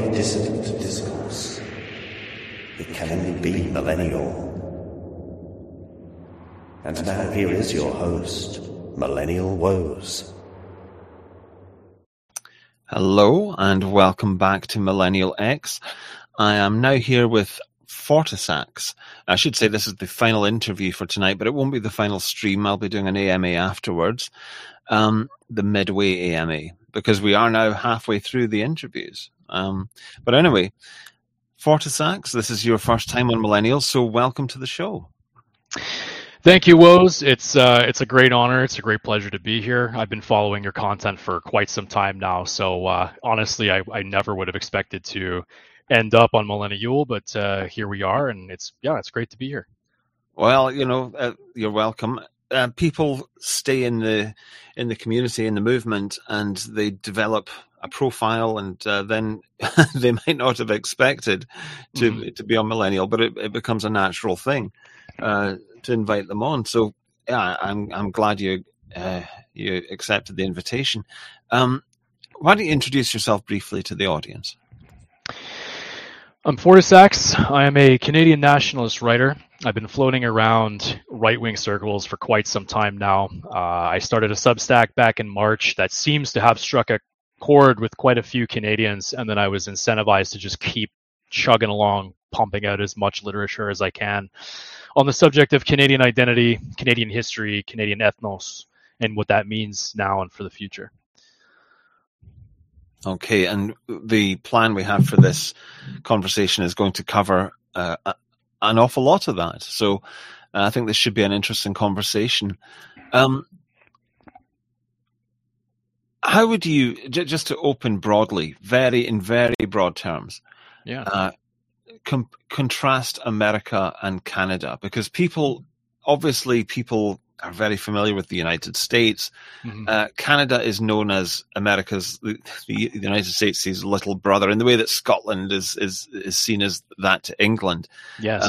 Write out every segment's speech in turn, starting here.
dissident discourse. It can only be millennial. And now here is your host, Millennial Woes. Hello and welcome back to Millennial X. I am now here with Fortisax. I should say this is the final interview for tonight, but it won't be the final stream. I'll be doing an AMA afterwards, the midway AMA, because we are now halfway through the interviews. But anyway, Fortisax, this is your first time on Millennials, so welcome to the show. Thank you, Woes. It's a great honor. It's a great pleasure to be here. I've been following your content for quite some time now, so honestly, I never would have expected to end up on Millennial, but here we are, and it's great to be here. Well, you're welcome. People stay in the community, in the movement, and they develop a profile, and then they might not have expected to be on Millennial, but it becomes a natural thing to invite them on. So yeah, I'm glad you accepted the invitation. Why don't you introduce yourself briefly to the audience? I'm Fortisax. I am a Canadian nationalist writer. I've been floating around right-wing circles for quite some time now. I started a Substack back in March that seems to have struck a chord with quite a few Canadians, and then I was incentivized to just keep chugging along, pumping out as much literature as I can on the subject of Canadian identity, Canadian history, Canadian ethnos, and what that means now and for the future. Okay, and the plan we have for this conversation is going to cover an awful lot of that. So I think this should be an interesting conversation. How would you, just to open broadly, in very broad terms, contrast America and Canada? Because people are very familiar with the United States. Canada is known as America's, the United States' little brother, in the way that Scotland is seen as that to England. Yes.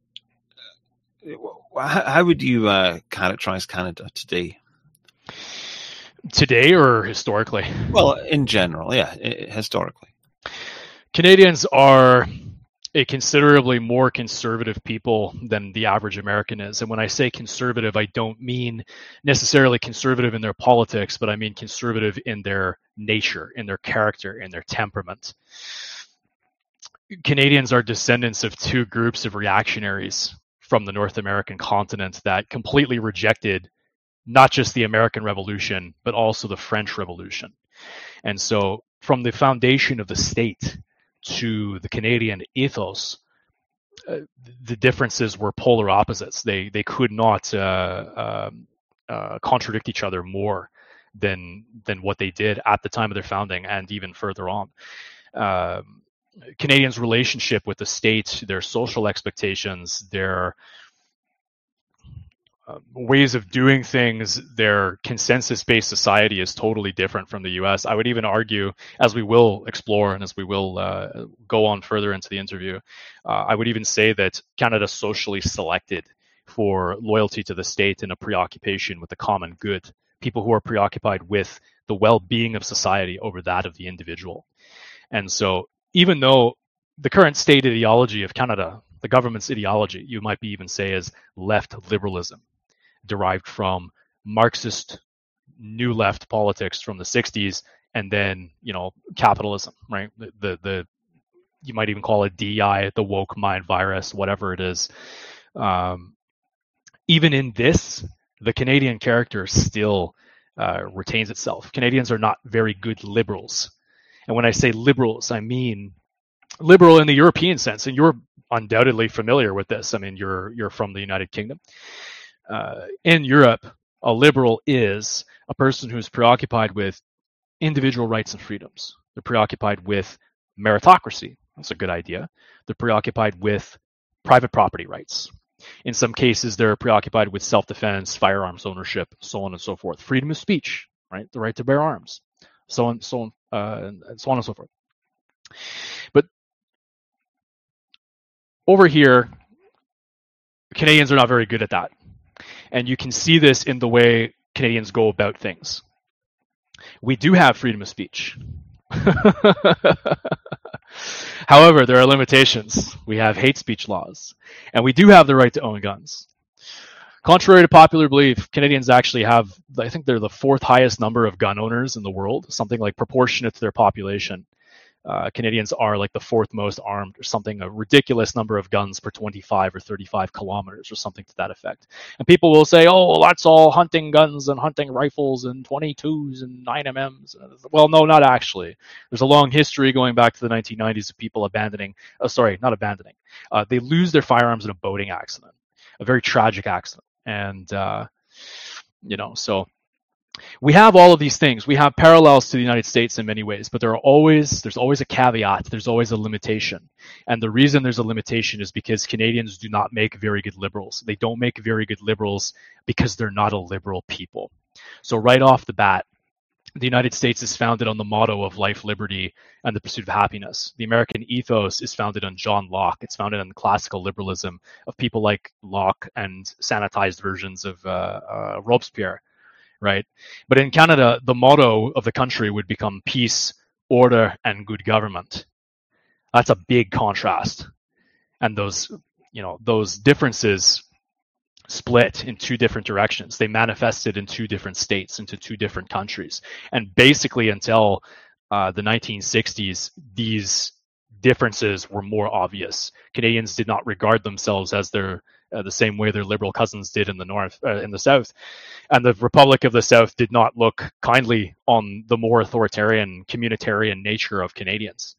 How would you characterize Canada today? Today or historically? Well, in general, yeah, historically. Canadians are a considerably more conservative people than the average American is. And when I say conservative, I don't mean necessarily conservative in their politics, but I mean conservative in their nature, in their character, in their temperament. Canadians are descendants of two groups of reactionaries from the North American continent that completely rejected not just the American Revolution, but also the French Revolution. And so from the foundation of the state to the Canadian ethos, the differences were polar opposites. They could not contradict each other more than what they did at the time of their founding and even further on. Canadians' relationship with the state, their social expectations, their ways of doing things, their consensus-based society is totally different from the U.S. I would even argue, as we will explore and as we will go on further into the interview, I would even say that Canada socially selected for loyalty to the state and a preoccupation with the common good, people who are preoccupied with the well-being of society over that of the individual. And so even though the current state ideology of Canada, the government's ideology, you might be even say is left liberalism, derived from Marxist new left politics from the 60s, and then capitalism, right? The you might even call it DEI, the woke mind virus, whatever it is. Even in this, the Canadian character still retains itself. Canadians are not very good liberals, and when I say liberals, I mean liberal in the European sense, and you're undoubtedly familiar with this. I mean, you're from the United Kingdom. In Europe, a liberal is a person who's preoccupied with individual rights and freedoms. They're preoccupied with meritocracy. That's a good idea. They're preoccupied with private property rights. In some cases, they're preoccupied with self-defense, firearms ownership, so on and so forth. Freedom of speech, right? The right to bear arms, so on and so forth. But over here, Canadians are not very good at that. And you can see this in the way Canadians go about things. We do have freedom of speech. However, there are limitations. We have hate speech laws, and we do have the right to own guns. Contrary to popular belief, Canadians actually have, I think they're the fourth highest number of gun owners in the world, something like proportionate to their population. Canadians are like the fourth most armed, or something, a ridiculous number of guns per 25 or 35 kilometers, or something to that effect. And people will say, oh, well, that's all hunting guns and hunting rifles and 22s and 9mm. Well, no, not actually. There's a long history going back to the 1990s of people they lose their firearms in a boating accident, a very tragic accident. And, so we have all of these things. We have parallels to the United States in many ways, but there's always a caveat. There's always a limitation. And the reason there's a limitation is because Canadians do not make very good liberals. They don't make very good liberals because they're not a liberal people. So right off the bat, the United States is founded on the motto of life, liberty, and the pursuit of happiness. The American ethos is founded on John Locke. It's founded on classical liberalism of people like Locke and sanitized versions of Robespierre. Right? But in Canada, the motto of the country would become peace, order, and good government. That's a big contrast. And those differences split in two different directions. They manifested in two different states, into two different countries. And basically until the 1960s, these differences were more obvious. Canadians did not regard themselves as the same way their liberal cousins did in the South. And the Republic of the South did not look kindly on the more authoritarian, communitarian nature of Canadians.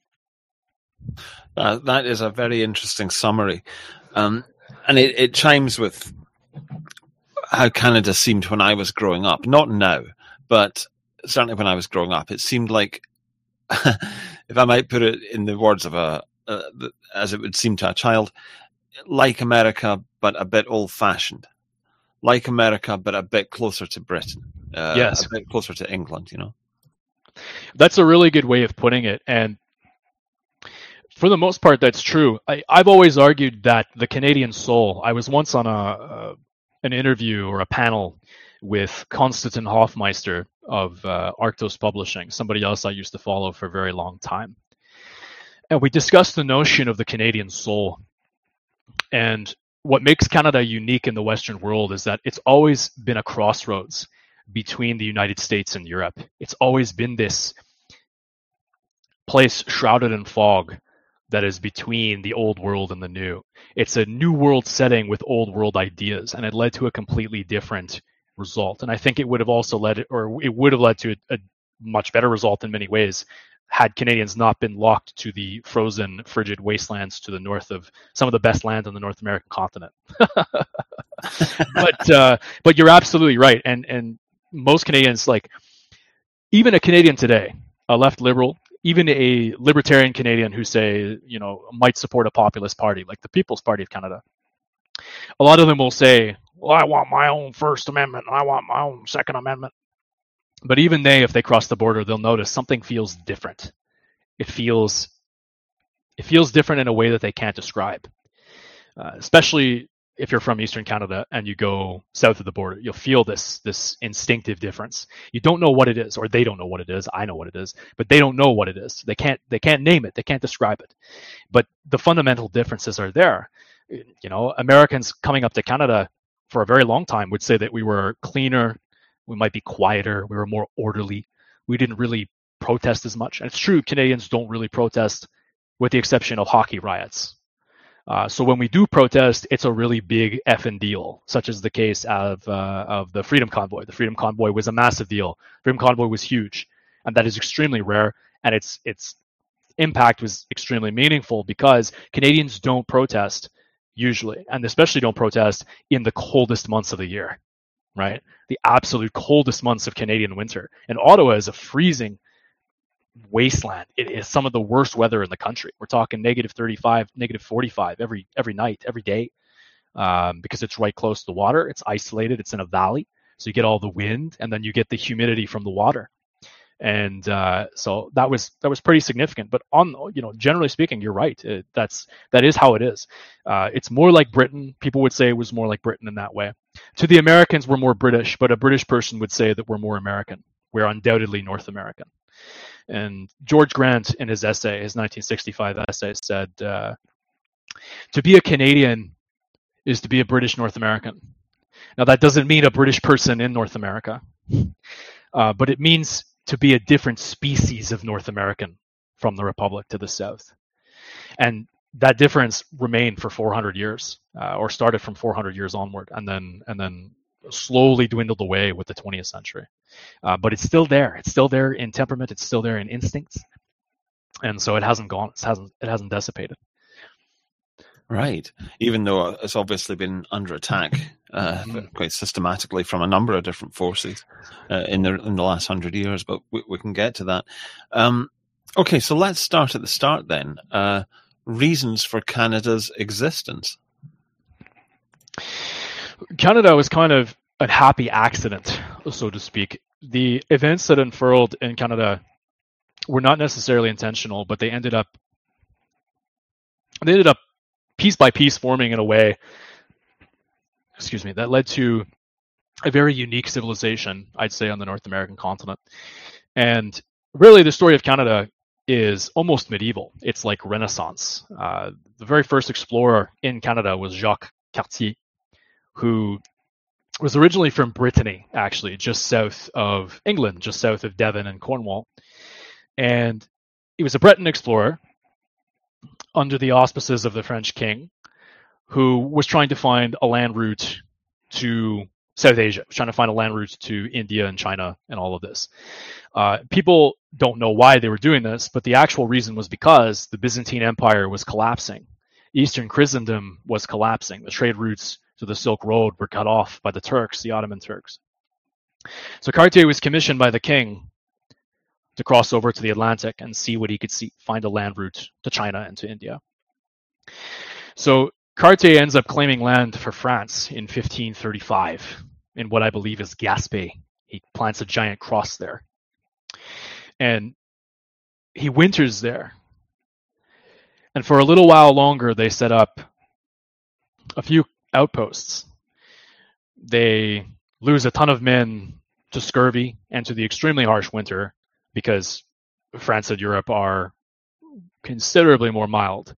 That is a very interesting summary. And it chimes with how Canada seemed when I was growing up. Not now, but certainly when I was growing up. It seemed like, if I might put it in the words of as it would seem to a child, like America, but a bit old-fashioned. Like America, but a bit closer to Britain. Yes. A bit closer to England, That's a really good way of putting it. And for the most part, that's true. I've always argued that the Canadian soul, I was once on an interview or a panel with Konstantin Hofmeister of Arctos Publishing, somebody else I used to follow for a very long time. And we discussed the notion of the Canadian soul. And what makes Canada unique in the Western world is that it's always been a crossroads between the United States and Europe. It's always been this place shrouded in fog that is between the old world and the new. It's a new world setting with old world ideas, and it led to a completely different result. And I think it would have led to a much better result in many ways had Canadians not been locked to the frozen, frigid wastelands to the north of some of the best land on the North American continent. But you're absolutely right. And most Canadians, like even a Canadian today, a left liberal, even a libertarian Canadian who say, might support a populist party like the People's Party of Canada, a lot of them will say, well, I want my own First Amendment and I want my own Second Amendment. But even they, if they cross the border, they'll notice something feels different. It feels different in a way that they can't describe. Especially if you're from Eastern Canada and you go south of the border, you'll feel this instinctive difference. You don't know what it is, or they don't know what it is. I know what it is, but they don't know what it is. They can't name it. They can't describe it. But the fundamental differences are there. Americans coming up to Canada for a very long time would say that we were cleaner. We might be quieter. We were more orderly. We didn't really protest as much. And it's true, Canadians don't really protest, with the exception of hockey riots. So when we do protest, it's a really big effing deal, such as the case of the Freedom Convoy. The Freedom Convoy was a massive deal. Freedom Convoy was huge, and that is extremely rare. And its impact was extremely meaningful because Canadians don't protest usually, and especially don't protest in the coldest months of the year. Right? The absolute coldest months of Canadian winter. And Ottawa is a freezing wasteland. It is some of the worst weather in the country. We're talking negative 35, negative 45 every night, every day, because it's right close to the water. It's isolated. It's in a valley. So you get all the wind and then you get the humidity from the water. And so that was pretty significant. But generally speaking, you're right. That is how it is. It's more like Britain. People would say it was more like Britain in that way. To the Americans, we're more British, but a British person would say that we're more American. We're undoubtedly North American. And George Grant, in his essay, his 1965 essay, said, to be a Canadian is to be a British North American. Now, that doesn't mean a British person in North America, but it means to be a different species of North American from the Republic to the south. And that difference remained for 400 years, or started from 400 years onward, and then slowly dwindled away with the 20th century. But it's still there. It's still there in temperament. It's still there in instincts. And so it hasn't gone. It hasn't dissipated. Right. Even though it's obviously been under attack quite systematically from a number of different forces in the last 100 years, but we can get to that. Okay, so let's start at the start then. Reasons for Canada's existence. Canada was kind of a happy accident, so to speak. The events that unfurled in Canada were not necessarily intentional, but they ended up piece by piece forming in a way, that led to a very unique civilization, I'd say, on the North American continent. And really, the story of Canada is almost medieval. It's like Renaissance. The very first explorer in Canada was Jacques Cartier, who was originally from Brittany, actually, just south of England, just south of Devon and Cornwall. And he was a Breton explorer under the auspices of the French king, who was trying to find a land route to South Asia, trying to find a land route to India and China and all of this. People don't know why they were doing this, but the actual reason was because the Byzantine Empire was collapsing. Eastern Christendom was collapsing. The trade routes to the Silk Road were cut off by the Turks, the Ottoman Turks. So Cartier was commissioned by the king to cross over to the Atlantic and see what he could see, find a land route to China and to India. So Cartier ends up claiming land for France in 1535 in what I believe is Gaspé. He plants a giant cross there. And he winters there. And for a little while longer, they set up a few outposts. They lose a ton of men to scurvy and to the extremely harsh winter, because France and Europe are considerably more mild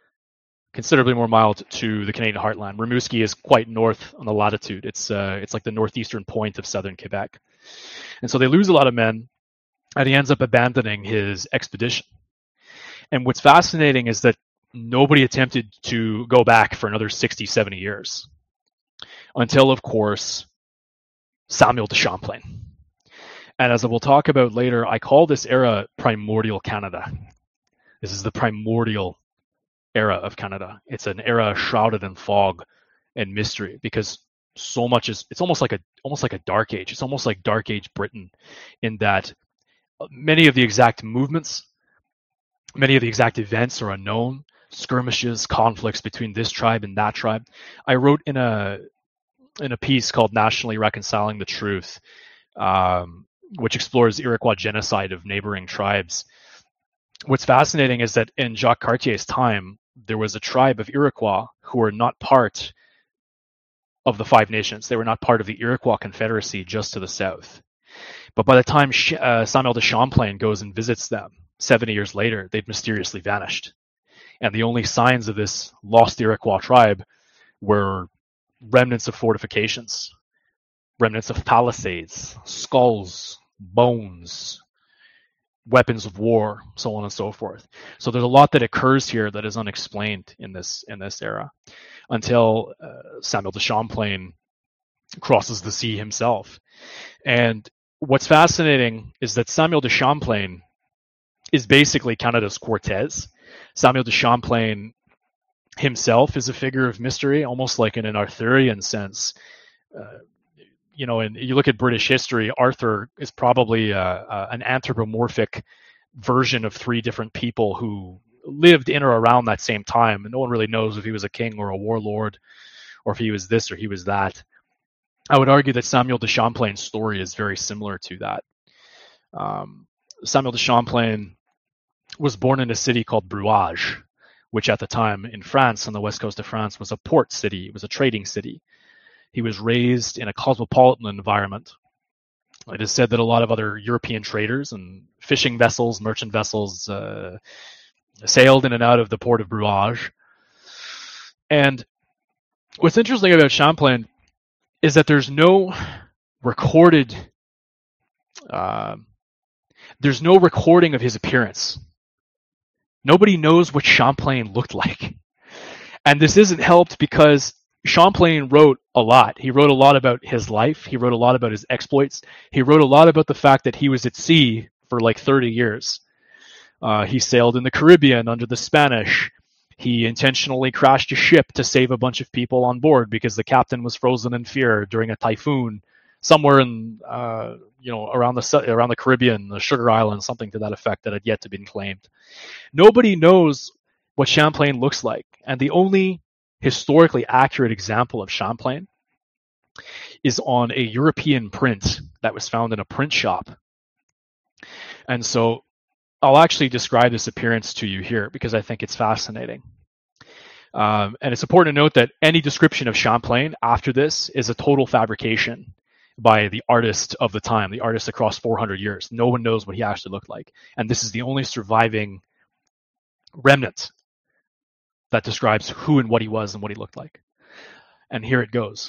to the Canadian heartland. Rimouski is quite north on the latitude. It's like the northeastern point of southern Quebec. And so they lose a lot of men, and he ends up abandoning his expedition. And what's fascinating is that nobody attempted to go back for another 60, 70 years until, of course, Samuel de Champlain. And as we'll talk about later, I call this era primordial Canada. This is the primordial era of Canada. It's an era shrouded in fog and mystery, because so much it's almost like a dark age. It's almost like Dark Age Britain, in that many of the exact movements, many of the exact events are unknown. Skirmishes, conflicts between this tribe and that tribe. I wrote in a piece called Nationally Reconciling the Truth, which explores Iroquois genocide of neighboring tribes. What's fascinating is that in Jacques Cartier's time, there was a tribe of Iroquois who were not part of the Five Nations. They were not part of the Iroquois Confederacy just to the south. But by the time Samuel de Champlain goes and visits them 70 years later, they'd mysteriously vanished. And the only signs of this lost Iroquois tribe were remnants of fortifications, remnants of palisades, skulls, bones, weapons of war, so on and so forth. So there's a lot that occurs here that is unexplained in this era, until Samuel de Champlain crosses the sea himself. And what's fascinating is that Samuel de Champlain is basically Canada's Cortez. Samuel de Champlain himself is a figure of mystery, almost like in an Arthurian sense. And you look at British history, Arthur is probably an anthropomorphic version of three different people who lived in or around that same time, and no one really knows if he was a king or a warlord, or if he was this or he was that. I would argue that Samuel de Champlain's story is very similar to that. Samuel de Champlain was born in a city called Brouage, which at the time in France, on the west coast of France, was a port city. It was a trading city. He was raised in a cosmopolitan environment. It is said that a lot of other European traders and fishing vessels, merchant vessels, sailed in and out of the port of Brouage. And what's interesting about Champlain is that there's no recording of his appearance. Nobody knows what Champlain looked like. And this isn't helped because Champlain wrote a lot. He wrote a lot about his life. He wrote a lot about his exploits. He wrote a lot about the fact that he was at sea for like 30 years. He sailed in the Caribbean under the Spanish. He intentionally crashed a ship to save a bunch of people on board because the captain was frozen in fear during a typhoon somewhere in around the Caribbean, the Sugar Islands, something to that effect that had yet to be claimed. Nobody knows what Champlain looks like, and the only historically accurate example of Champlain is on a European print that was found in a print shop. And so I'll actually describe this appearance to you here because I think it's fascinating. And it's important to note that any description of Champlain after this is a total fabrication by the artist of the time, the artist across 400 years. No one knows what he actually looked like. And this is the only surviving remnant that describes who and what he was and what he looked like. And here it goes.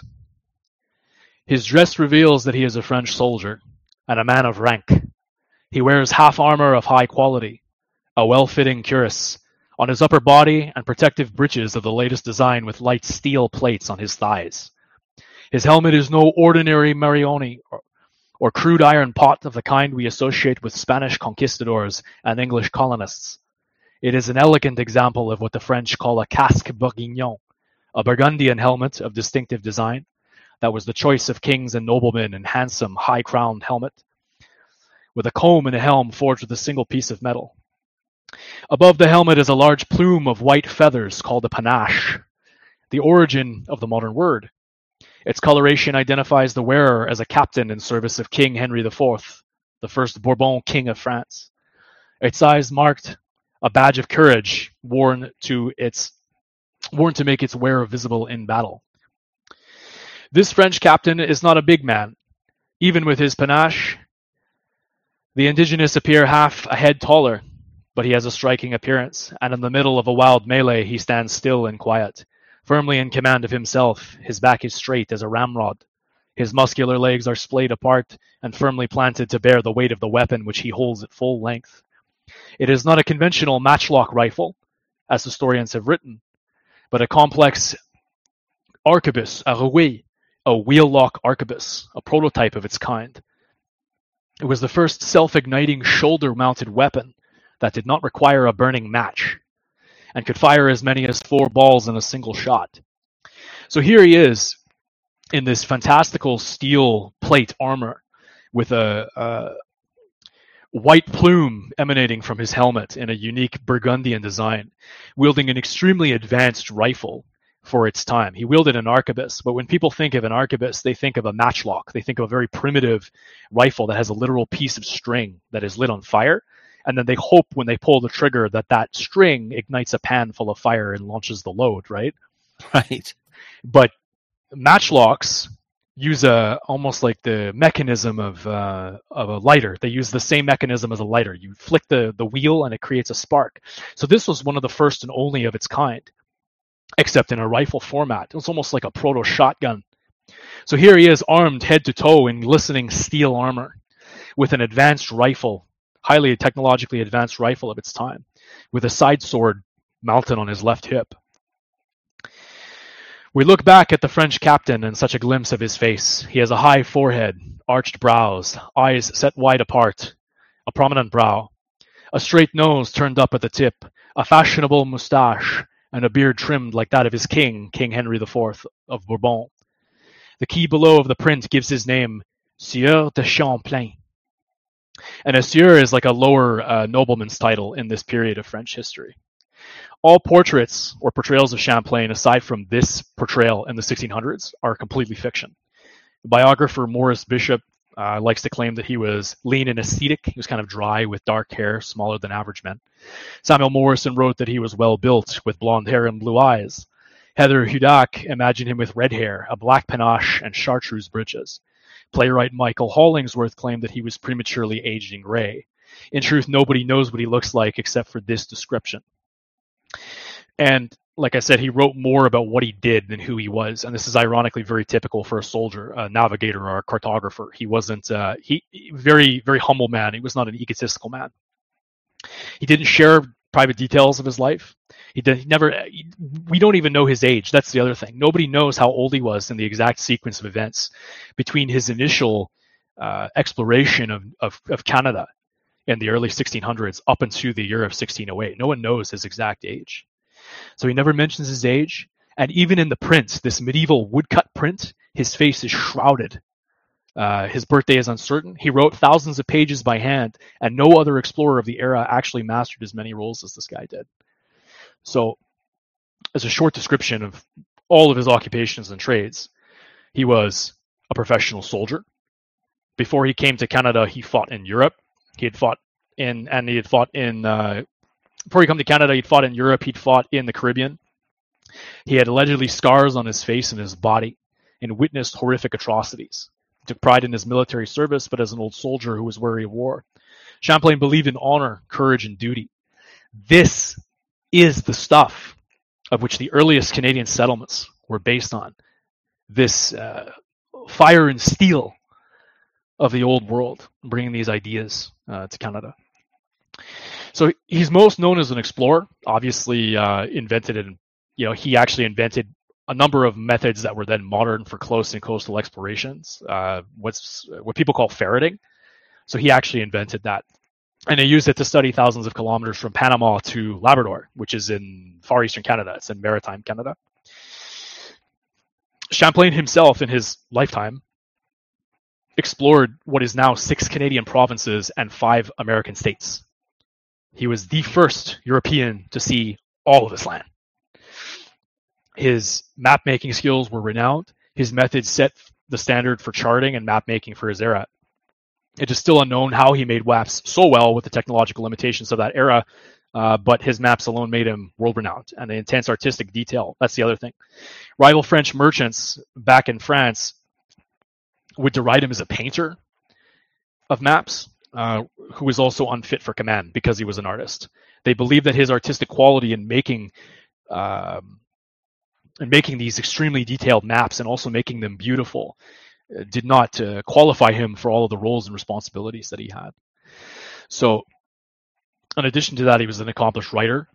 His dress reveals that he is a French soldier and a man of rank. He wears half armor of high quality, a well-fitting cuirass on his upper body and protective breeches of the latest design with light steel plates on his thighs. His helmet is no ordinary Marioni or crude iron pot of the kind we associate with Spanish conquistadors and English colonists. It is an elegant example of what the French call a casque bourguignon, a Burgundian helmet of distinctive design that was the choice of kings and noblemen in handsome, high-crowned helmet, with a comb and a helm forged with a single piece of metal. Above the helmet is a large plume of white feathers called a panache, the origin of the modern word. Its coloration identifies the wearer as a captain in service of King Henry IV, the first Bourbon king of France. Its size marked a badge of courage worn to make its wearer visible in battle. This French captain is not a big man. Even with his panache, the indigenous appear half a head taller, but he has a striking appearance, and in the middle of a wild melee he stands still and quiet, firmly in command of himself. His back is straight as a ramrod. His muscular legs are splayed apart and firmly planted to bear the weight of the weapon which he holds at full length. It is not a conventional matchlock rifle, as historians have written, but a complex arquebus, a rouet, a wheel-lock arquebus, a prototype of its kind. It was the first self-igniting shoulder-mounted weapon that did not require a burning match and could fire as many as 4 balls in a single shot. So here he is in this fantastical steel plate armor with a white plume emanating from his helmet in a unique Burgundian design, wielding an extremely advanced rifle for its time. He wielded an arquebus, but when people think of an arquebus, they think of a matchlock. They think of a very primitive rifle that has a literal piece of string that is lit on fire, and then they hope when they pull the trigger that that string ignites a pan full of fire and launches the load, right? Right. But matchlocks use almost like the mechanism of a lighter. They use the same mechanism as a lighter. You flick the wheel and it creates a spark. So this was one of the first and only of its kind, except in a rifle format. It was almost like a proto shotgun. So here he is, armed head to toe in glistening steel armor with an advanced rifle, highly technologically advanced rifle of its time, with a side sword mounted on his left hip. We look back at the French captain and such a glimpse of his face. He has a high forehead, arched brows, eyes set wide apart, a prominent brow, a straight nose turned up at the tip, a fashionable moustache, and a beard trimmed like that of his king, King Henry IV of Bourbon. The key below of the print gives his name, Sieur de Champlain. And a sieur is like a lower nobleman's title in this period of French history. All portraits or portrayals of Champlain, aside from this portrayal in the 1600s, are completely fiction. The biographer Maurice Bishop likes to claim that he was lean and ascetic. He was kind of dry with dark hair, smaller than average men. Samuel Morison wrote that he was well built with blonde hair and blue eyes. Heather Hudak imagined him with red hair, a black panache, and chartreuse breeches. Playwright Michael Hollingsworth claimed that he was prematurely aging gray. In truth, nobody knows what he looks like except for this description. And like I said, he wrote more about what he did than who he was. And this is ironically very typical for a soldier, a navigator, or a cartographer. He wasn't, very, very humble man. He was not an egotistical man. He didn't share private details of his life. We don't even know his age. That's the other thing. Nobody knows how old he was in the exact sequence of events between his initial exploration of Canada in the early 1600s up into the year of 1608. No one knows his exact age. So he never mentions his age. And even in the print, this medieval woodcut print, his face is shrouded. His birthday is uncertain. He wrote thousands of pages by hand, and no other explorer of the era actually mastered as many roles as this guy did. So, as a short description of all of his occupations and trades, he was a professional soldier. Before he came to Canada, he fought in Europe. Before he came to Canada, he'd fought in Europe. He'd fought in the Caribbean. He had allegedly scars on his face and his body, and witnessed horrific atrocities. He took pride in his military service, but as an old soldier who was weary of war. Champlain believed in honor, courage, and duty. This is the stuff of which the earliest Canadian settlements were based on. This fire and steel of the old world, bringing these ideas to Canada. So he's most known as an explorer. Obviously, he actually invented a number of methods that were then modern for close and coastal explorations. What people call ferreting. So he actually invented that. And they used it to study thousands of kilometers from Panama to Labrador, which is in far eastern Canada. It's in maritime Canada. Champlain himself, in his lifetime, explored what is now 6 Canadian provinces and 5 American states. He was the first European to see all of this land. His map-making skills were renowned. His methods set the standard for charting and map-making for his era. It is still unknown how he made maps so well with the technological limitations of that era, but his maps alone made him world-renowned. And the intense artistic detail, that's the other thing. Rival French merchants back in France would deride him as a painter of maps, who was also unfit for command because he was an artist. They believed that his artistic quality in making these extremely detailed maps and also making them beautiful did not qualify him for all of the roles and responsibilities that he had. So, in addition to that, he was an accomplished writer.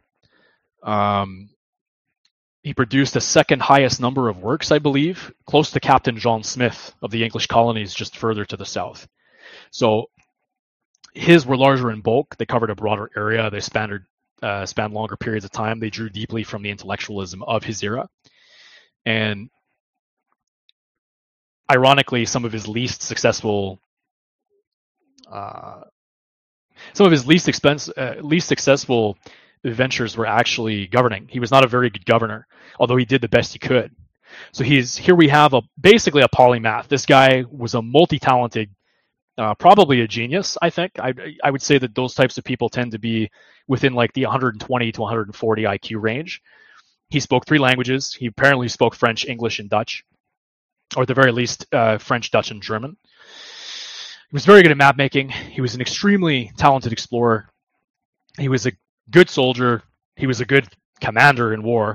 He produced the second highest number of works, I believe, close to Captain John Smith of the English colonies just further to the south. So his were larger in bulk. They covered a broader area. They spanned longer periods of time. They drew deeply from the intellectualism of his era. And ironically, some of his least successful ventures were actually governing. He was not a very good governor, although he did the best he could. So here we have basically a polymath. This guy was a multi-talented, probably a genius, I think. I would say that those types of people tend to be within like the 120 to 140 IQ range. He spoke 3 languages. He apparently spoke French, English, and Dutch, or at the very least, French, Dutch, and German. He was very good at map making. He was an extremely talented explorer. He was a good soldier. He was a good commander in war.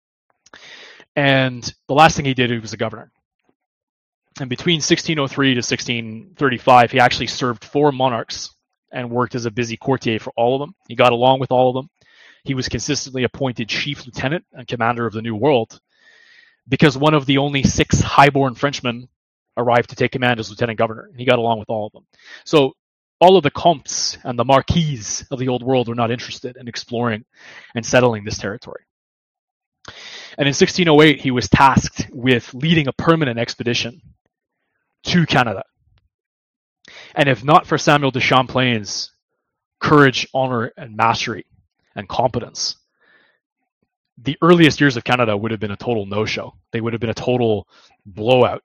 And the last thing he did, he was a governor. And between 1603 to 1635, he actually served 4 monarchs and worked as a busy courtier for all of them. He got along with all of them. He was consistently appointed chief lieutenant and commander of the New World because one of the only 6 highborn Frenchmen arrived to take command as lieutenant governor. And he got along with all of them. So all of the comtes and the marquises of the old world were not interested in exploring and settling this territory. And in 1608, he was tasked with leading a permanent expedition to Canada. And if not for Samuel de Champlain's courage, honor, and mastery and competence, the earliest years of Canada would have been a total no-show. They would have been a total blowout.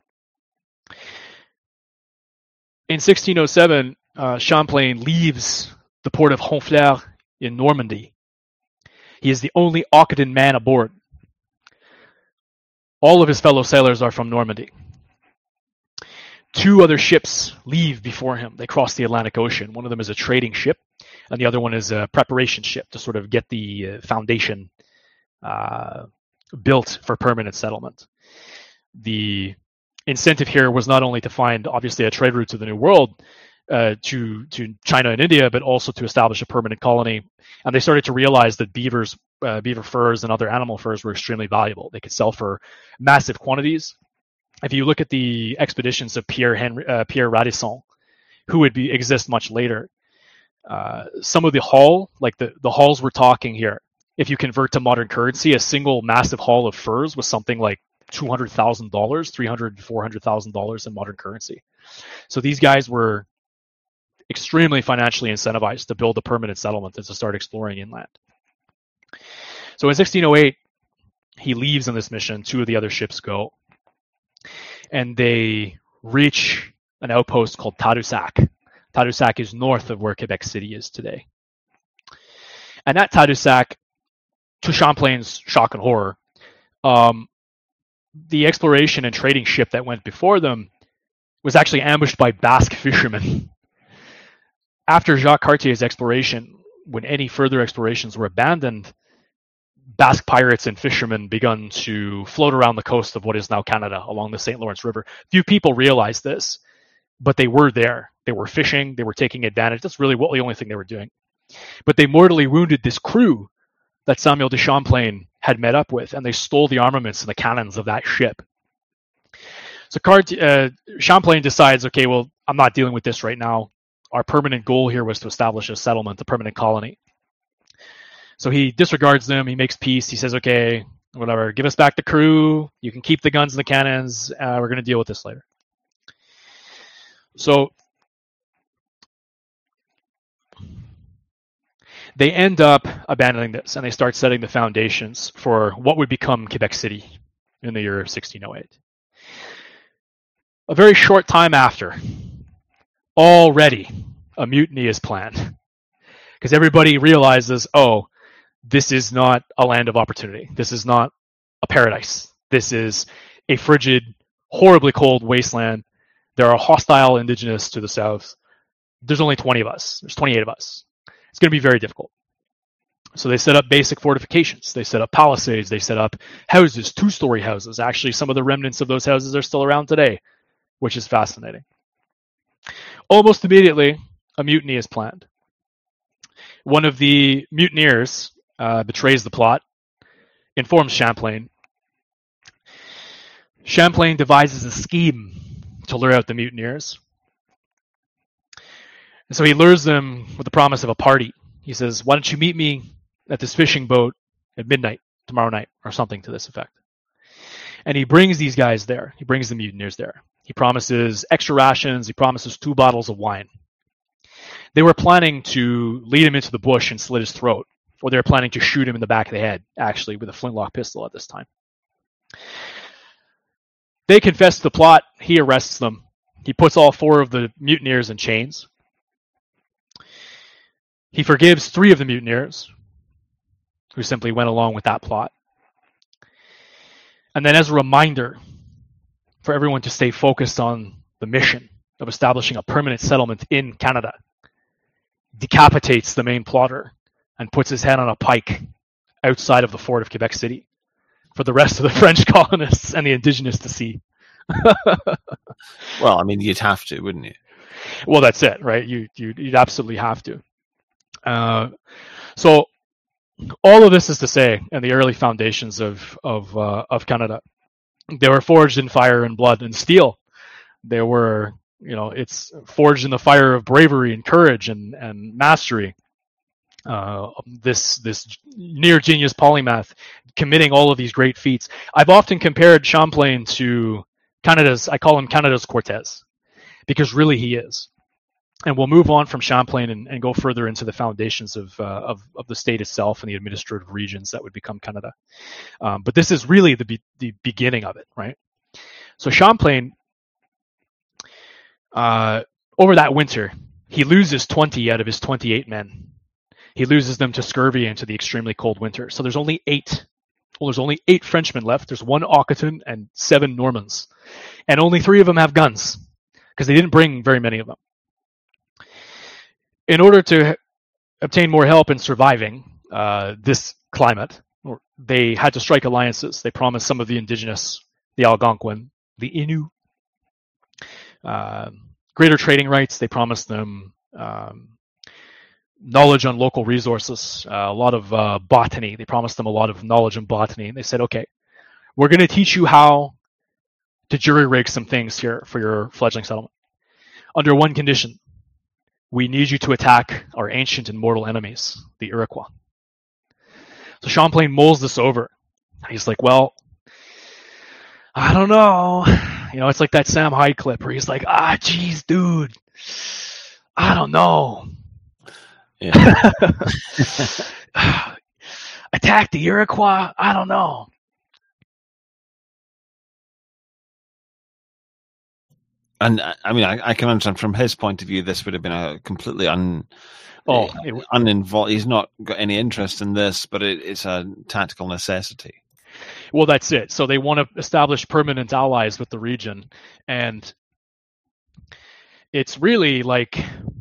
In 1607, Champlain leaves the port of Honfleur in Normandy. He is the only Occitan man aboard. All of his fellow sailors are from Normandy. 2 other ships leave before him. They cross the Atlantic Ocean. One of them is a trading ship, and the other one is a preparation ship to sort of get the foundation built for permanent settlement. The incentive here was not only to find, obviously, a trade route to the New World, to China and India, but also to establish a permanent colony. And they started to realize that beaver furs and other animal furs were extremely valuable. They could sell for massive quantities. If you look at the expeditions of Pierre Radisson, who would exist much later, some of the haul, like the hauls we're talking here, if you convert to modern currency, a single massive haul of furs was something like $200,000, $300,000 to $400,000 in modern currency. So these guys were extremely financially incentivized to build a permanent settlement and to start exploring inland. So in 1608, he leaves on this mission. 2 of the other ships go, and they reach an outpost called Tadoussac. Tadoussac is north of where Quebec City is today. And at Tadoussac, to Champlain's shock and horror, the exploration and trading ship that went before them was actually ambushed by Basque fishermen. After Jacques Cartier's exploration, when any further explorations were abandoned, Basque pirates and fishermen begun to float around the coast of what is now Canada along the St. Lawrence River. Few people realized this, but they were there. They were fishing. They were taking advantage. That's really the only thing they were doing. But they mortally wounded this crew that Samuel de Champlain had met up with, and they stole the armaments and the cannons of that ship. So Champlain decides, okay, well, I'm not dealing with this right now. Our permanent goal here was to establish a settlement, a permanent colony. So he disregards them. He makes peace. He says, okay, whatever, give us back the crew. You can keep the guns and the cannons. We're going to deal with this later. So they end up abandoning this, and they start setting the foundations for what would become Quebec City in the year 1608. A very short time after, already a mutiny is planned, because everybody realizes, oh, this is not a land of opportunity. This is not a paradise. This is a frigid, horribly cold wasteland. There are hostile indigenous to the south. There's only 20 of us. There's 28 of us. It's going to be very difficult. So they set up basic fortifications. They set up palisades. They set up houses, 2-story houses. Actually, some of the remnants of those houses are still around today, which is fascinating. Almost immediately, a mutiny is planned. One of the mutineers betrays the plot, informs Champlain. Champlain devises a scheme to lure out the mutineers. And so he lures them with the promise of a party. He says, why don't you meet me at this fishing boat at midnight tomorrow night, or something to this effect. And he brings these guys there. He brings the mutineers there. He promises extra rations. He promises 2 bottles of wine. They were planning to lead him into the bush and slit his throat, or they were planning to shoot him in the back of the head, actually, with a flintlock pistol at this time. They confess to the plot. He arrests them. He puts all 4 of the mutineers in chains. He forgives 3 of the mutineers who simply went along with that plot. And then, as a reminder for everyone to stay focused on the mission of establishing a permanent settlement in Canada, decapitates the main plotter and puts his head on a pike outside of the fort of Quebec City for the rest of the French colonists and the indigenous to see. Well, I mean, you'd have to, wouldn't you? Well, that's it, right? You'd absolutely have to. So all of this is to say, in the early foundations of Canada, they were forged in fire and blood and steel. They were, it's forged in the fire of bravery and courage and mastery. This near genius polymath committing all of these great feats. I've often compared Champlain to I call him Canada's Cortez, because really he is. And we'll move on from Champlain and go further into the foundations of the state itself and the administrative regions that would become Canada. But this is really the beginning of it, right? So Champlain, over that winter, he loses 20 out of his 28 men. He loses them to scurvy and to the extremely cold winter. So there's only 8. Well, there's only 8 Frenchmen left. There's 1 Occitan and 7 Normans. And only 3 of them have guns. because they didn't bring very many of them. In order to obtain more help in surviving this climate, they had to strike alliances. They promised some of the indigenous, the Algonquin, the Innu, greater trading rights. They promised them knowledge on local resources, a lot of botany. They promised them a lot of knowledge in botany. And they said, okay, we're going to teach you how to jury-rig some things here for your fledgling settlement. Under one condition, we need you to attack our ancient and mortal enemies, the Iroquois. So Champlain mulls this over. He's like, well, I don't know. It's like that Sam Hyde clip where he's like, geez, dude, I don't know. Yeah. Attack the Iroquois? I don't know. And I mean, I can understand from his point of view, this would have been a completely uninvolved. He's not got any interest in this, but it's a tactical necessity. Well, that's it. So they want to establish permanent allies with the region, and it's really like,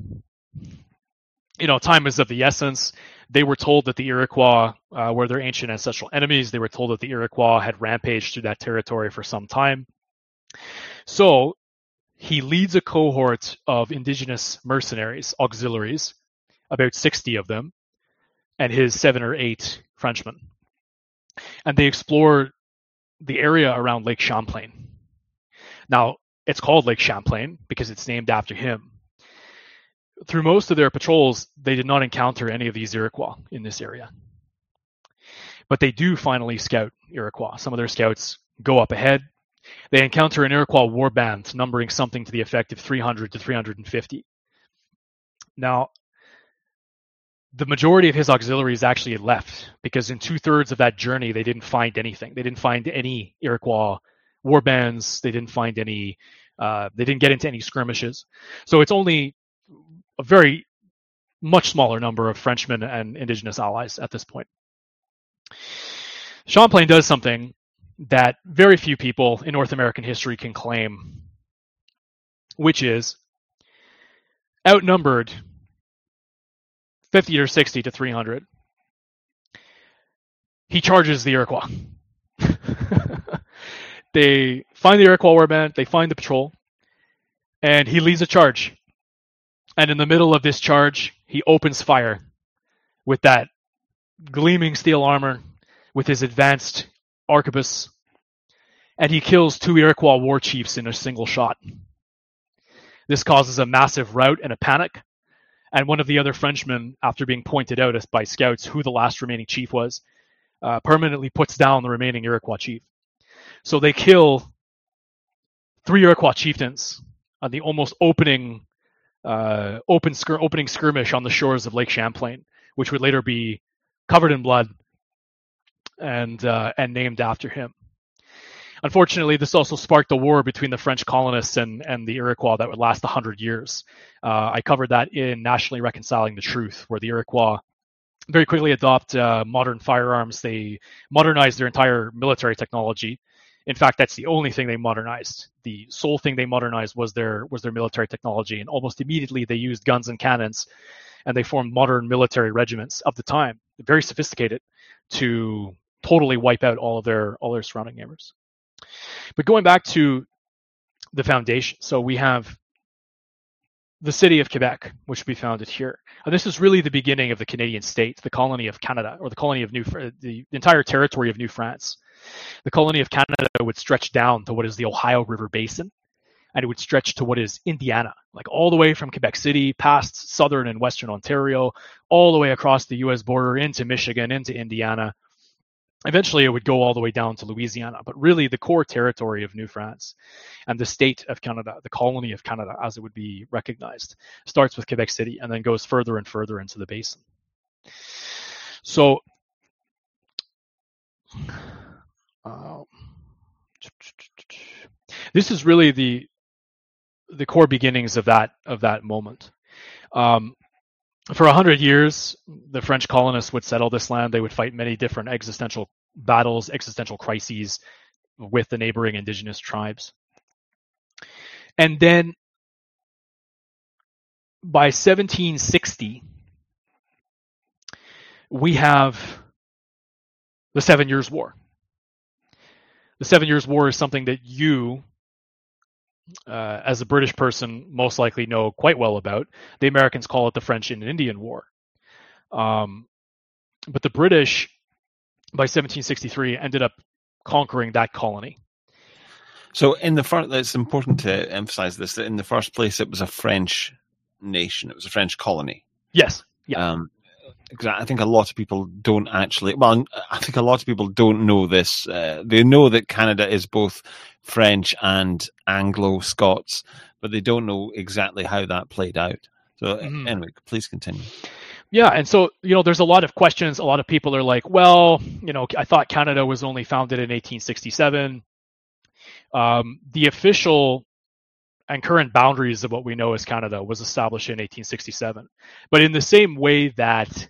time is of the essence. They were told that the Iroquois were their ancient ancestral enemies. They were told that the Iroquois had rampaged through that territory for some time. So he leads a cohort of indigenous mercenaries, auxiliaries, about 60 of them, and his 7 or 8 Frenchmen. And they explore the area around Lake Champlain. Now, it's called Lake Champlain because it's named after him. Through most of their patrols, they did not encounter any of these Iroquois in this area. But they do finally scout Iroquois. Some of their scouts go up ahead. They encounter an Iroquois warband numbering something to the effect of 300 to 350. Now, the majority of his auxiliaries actually had left because in 2/3 of that journey, they didn't find anything. They didn't find any Iroquois warbands. They didn't find any, they didn't get into any skirmishes. So it's only a very much smaller number of Frenchmen and indigenous allies at this point. Champlain does something that very few people in North American history can claim, which is outnumbered 50 or 60 to 300. He charges the Iroquois. They find the Iroquois warband, they find the patrol, and he leads a charge. And in the middle of this charge, he opens fire with that gleaming steel armor, with his advanced arquebus, and he kills 2 Iroquois war chiefs in a single shot. This causes a massive rout and a panic, and one of the other Frenchmen, after being pointed out by scouts who the last remaining chief was, permanently puts down the remaining Iroquois chief. So they kill 3 Iroquois chieftains on the almost opening skirmish on the shores of Lake Champlain, which would later be covered in blood and named after him. Unfortunately, this also sparked a war between the French colonists and the Iroquois that would last 100 years. I covered that in Nationally Reconciling the Truth, where the Iroquois very quickly adopt modern firearms. They modernized their entire military technology. In fact, that's the only thing they modernized. The sole thing they modernized was their military technology, and almost immediately they used guns and cannons, and they formed modern military regiments of the time, very sophisticated, to totally wipe out all their surrounding neighbors. But going back to the foundation, so we have the city of Quebec, which would be founded here. And this is really the beginning of the Canadian state, the colony of Canada, or the colony of the entire territory of New France. The colony of Canada would stretch down to what is the Ohio River Basin, and it would stretch to what is Indiana, like all the way from Quebec City, past southern and western Ontario, all the way across the U.S. border into Michigan, into Indiana. Eventually, it would go all the way down to Louisiana, but really the core territory of New France and the state of Canada, the colony of Canada, as it would be recognized, starts with Quebec City and then goes further and further into the basin. So, this is really the core beginnings of that moment. For 100 years, the French colonists would settle this land. They would fight many different existential battles, existential crises with the neighboring indigenous tribes. And then by 1760, we have the 7 Years' War. The 7 Years' War is something that you, as a British person, most likely know quite well about. The Americans call it the French and Indian War. But the British, by 1763, ended up conquering that colony. So it's important to emphasize this, that in the first place, it was a French nation. It was a French colony. Yes. Yeah. I think a lot of people don't actually, well, I think a lot of people don't know this. They know that Canada is both French and Anglo-Scots, but they don't know exactly how that played out. So anyway, please continue. Yeah, and so, there's a lot of questions. A lot of people are like, well, I thought Canada was only founded in 1867. The official and current boundaries of what we know as Canada was established in 1867. But in the same way that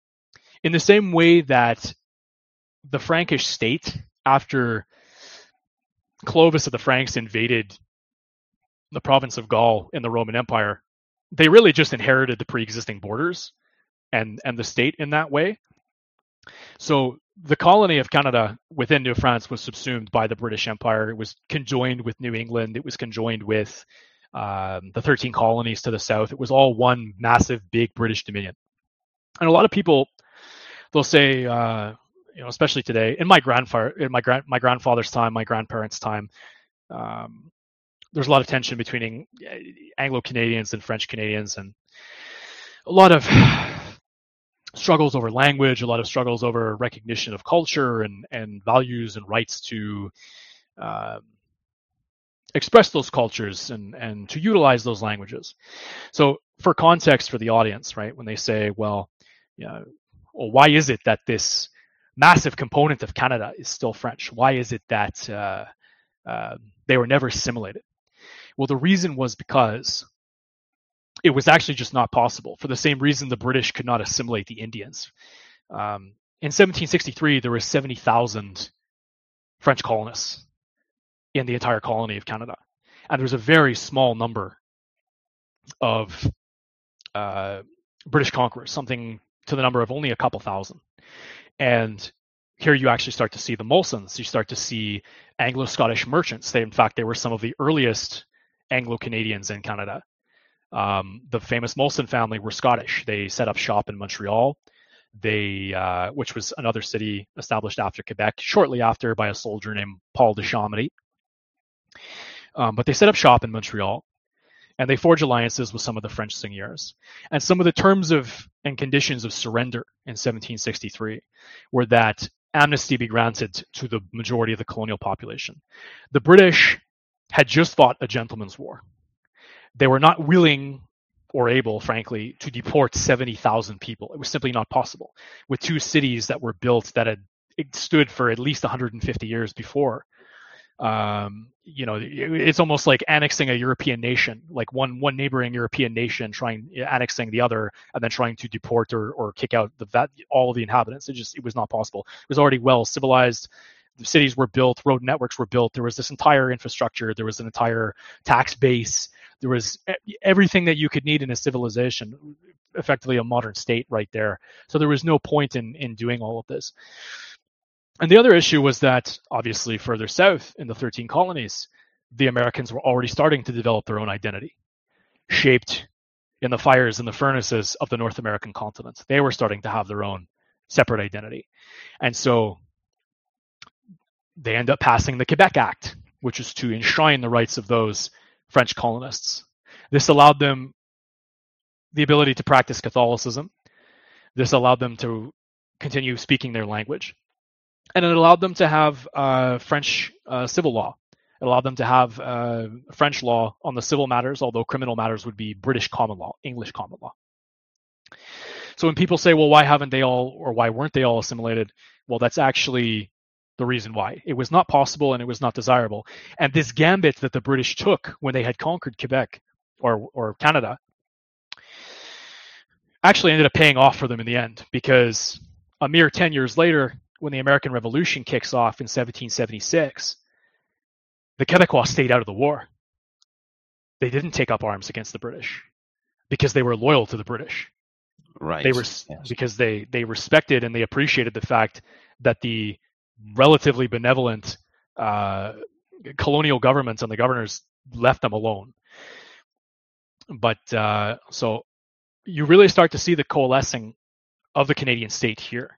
the Frankish state, after Clovis of the Franks invaded the province of Gaul in the Roman Empire, they really just inherited the pre-existing borders and the state in that way. So the colony of Canada within New France was subsumed by the British Empire. It was conjoined with New England. It was conjoined with the 13 colonies to the south. It was all one massive, big British Dominion. And a lot of people, they'll say, especially today, in my grandfather's time, my grandparents' time, there's a lot of tension between Anglo-Canadians and French Canadians, and a lot of struggles over language, a lot of struggles over recognition of culture and values and rights to express those cultures and to utilize those languages. So for context for the audience, right, when they say, well, why is it that this massive component of Canada is still French? Why is it that they were never assimilated? Well, the reason was because it was actually just not possible, for the same reason the British could not assimilate the Indians. In 1763, there were 70,000 French colonists in the entire colony of Canada. And there was a very small number of British conquerors, something to the number of only a couple thousand. And here you actually start to see the Molsons. You start to see Anglo-Scottish merchants. In fact, they were some of the earliest Anglo-Canadians in Canada. The famous Molson family were Scottish. They set up shop in Montreal, which was another city established after Quebec, shortly after by a soldier named Paul de Chambly. But they set up shop in Montreal, and they forged alliances with some of the French seigneurs. And some of the terms and conditions of surrender in 1763 were that amnesty be granted to the majority of the colonial population. The British had just fought a gentleman's war. They were not willing or able, frankly, to deport 70,000 people. It was simply not possible. With two cities that were built that had stood for at least 150 years before, it's almost like annexing a European nation, like one neighboring European nation annexing the other, and then trying to deport or kick out all of the inhabitants. It was not possible. It was already well civilized. The cities were built, road networks were built. There was this entire infrastructure. There was an entire tax base. There was everything that you could need in a civilization, effectively a modern state right there. So there was no point in doing all of this. And the other issue was that, obviously, further south in the 13 colonies, the Americans were already starting to develop their own identity, shaped in the fires and the furnaces of the North American continent. They were starting to have their own separate identity. And so they end up passing the Quebec Act, which is to enshrine the rights of those French colonists. This allowed them the ability to practice Catholicism. This allowed them to continue speaking their language. And it allowed them to have French civil law. It allowed them to have French law on the civil matters, although criminal matters would be British common law, English common law. So when people say, well, why weren't they all assimilated? Well, that's actually the reason why. It was not possible and it was not desirable. And this gambit that the British took when they had conquered Quebec or Canada actually ended up paying off for them in the end, because a mere 10 years later, when the American Revolution kicks off in 1776, the Quebecois stayed out of the war. They didn't take up arms against the British. because they were loyal to the British. Right. They were because they respected and they appreciated the fact that the relatively benevolent colonial governments and the governors left them alone. But so you really start to see the coalescing of the Canadian state here.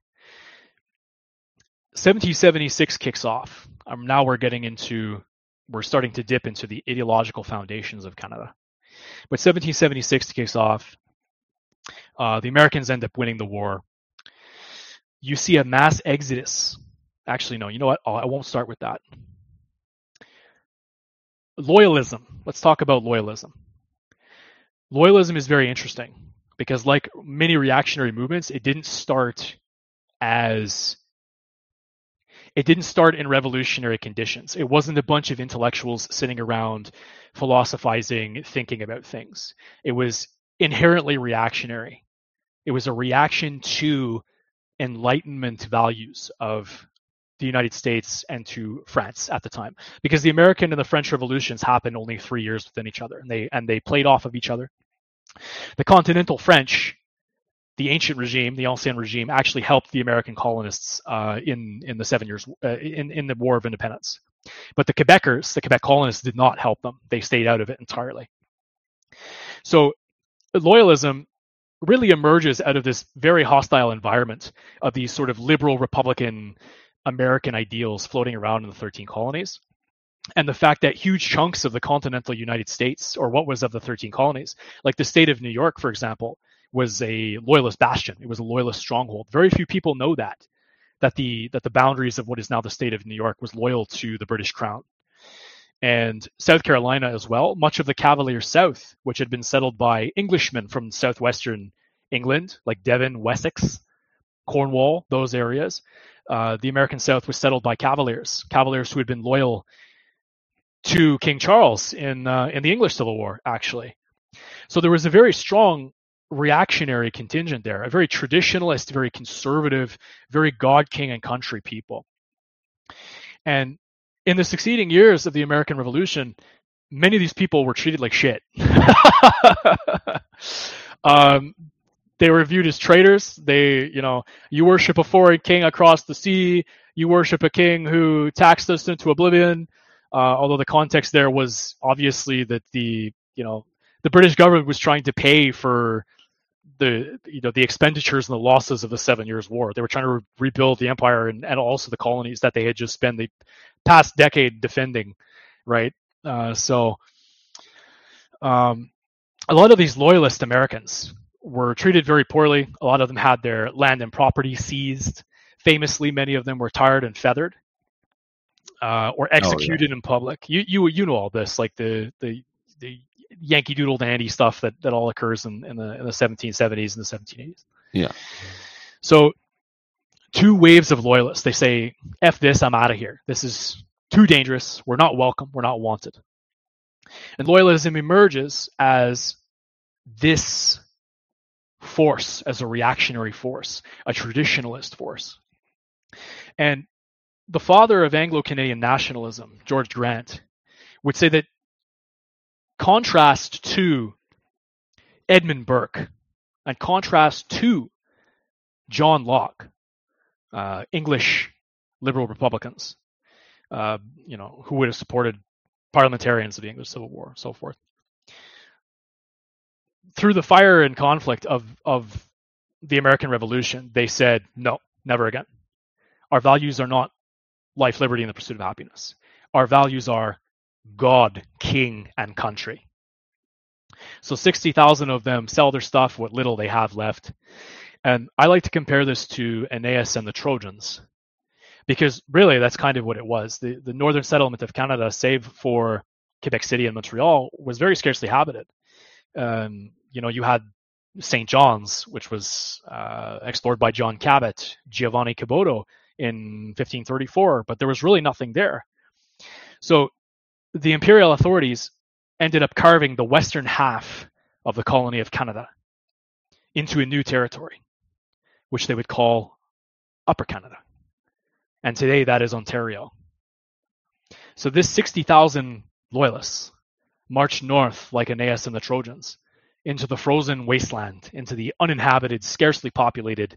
1776 kicks off. Now we're starting to dip into the ideological foundations of Canada. But 1776 kicks off. The Americans end up winning the war. You see a mass exodus. Actually, no, you know what? I won't start with that. Loyalism. Let's talk about loyalism. Loyalism is very interesting because, like many reactionary movements, it didn't start in revolutionary conditions. It wasn't a bunch of intellectuals sitting around philosophizing, thinking about things. It was inherently reactionary. It was a reaction to Enlightenment values of the United States and to France at the time, because the American and the French revolutions happened only 3 years within each other, and they played off of each other. The continental French, the ancient regime, the Ancien regime, actually helped the American colonists in the 7 years in the War of Independence. But the Quebecers, the Quebec colonists, did not help them. They stayed out of it entirely. So loyalism really emerges out of this very hostile environment of these sort of liberal Republican American ideals floating around in the 13 colonies. And the fact that huge chunks of the continental United States, or what was of the 13 colonies, like the state of New York, for example, was a loyalist bastion. It was a loyalist stronghold. Very few people know that the boundaries of what is now the state of New York was loyal to the British Crown. And South Carolina as well, much of the Cavalier South, which had been settled by Englishmen from southwestern England, like Devon, Wessex, Cornwall, those areas. The American South was settled by Cavaliers who had been loyal to King Charles in the English Civil War, actually. So there was a very strong reactionary contingent there, a very traditionalist, very conservative, very God, King, and country people. And in the succeeding years of the American Revolution, many of these people were treated like shit. They were viewed as traitors. You worship a foreign king across the sea. You worship a king who taxed us into oblivion. Although the context there was obviously that the British government was trying to pay for the expenditures and the losses of the 7 Years' War. They were trying to rebuild the empire and also the colonies that they had just spent the past decade defending, right? So a lot of these loyalist Americans were treated very poorly. A lot of them had their land and property seized. Famously, many of them were tarred and feathered or executed in public. You know all this, like the Yankee Doodle Dandy stuff that all occurs in the 1770s and the 1780s. Yeah. So two waves of loyalists. They say, F this, I'm out of here. This is too dangerous. We're not welcome. We're not wanted. And loyalism emerges as this force, as a reactionary force, a traditionalist force. And the father of Anglo-Canadian nationalism, George Grant, would say that contrast to Edmund Burke and contrast to John Locke, English liberal Republicans, who would have supported parliamentarians of the English Civil War, so forth. Through the fire and conflict of the American Revolution, they said, no, never again. Our values are not life, liberty, and the pursuit of happiness. Our values are God, King, and country. So 60,000 of them sell their stuff, what little they have left. And I like to compare this to Aeneas and the Trojans, because really that's kind of what it was. The northern settlement of Canada, save for Quebec City and Montreal, was very scarcely inhabited. You had St. John's, which was explored by John Cabot, Giovanni Caboto in 1534, but there was really nothing there. So the imperial authorities ended up carving the western half of the colony of Canada into a new territory, which they would call Upper Canada. And today that is Ontario. So this 60,000 loyalists marched north like Aeneas and the Trojans into the frozen wasteland, into the uninhabited, scarcely populated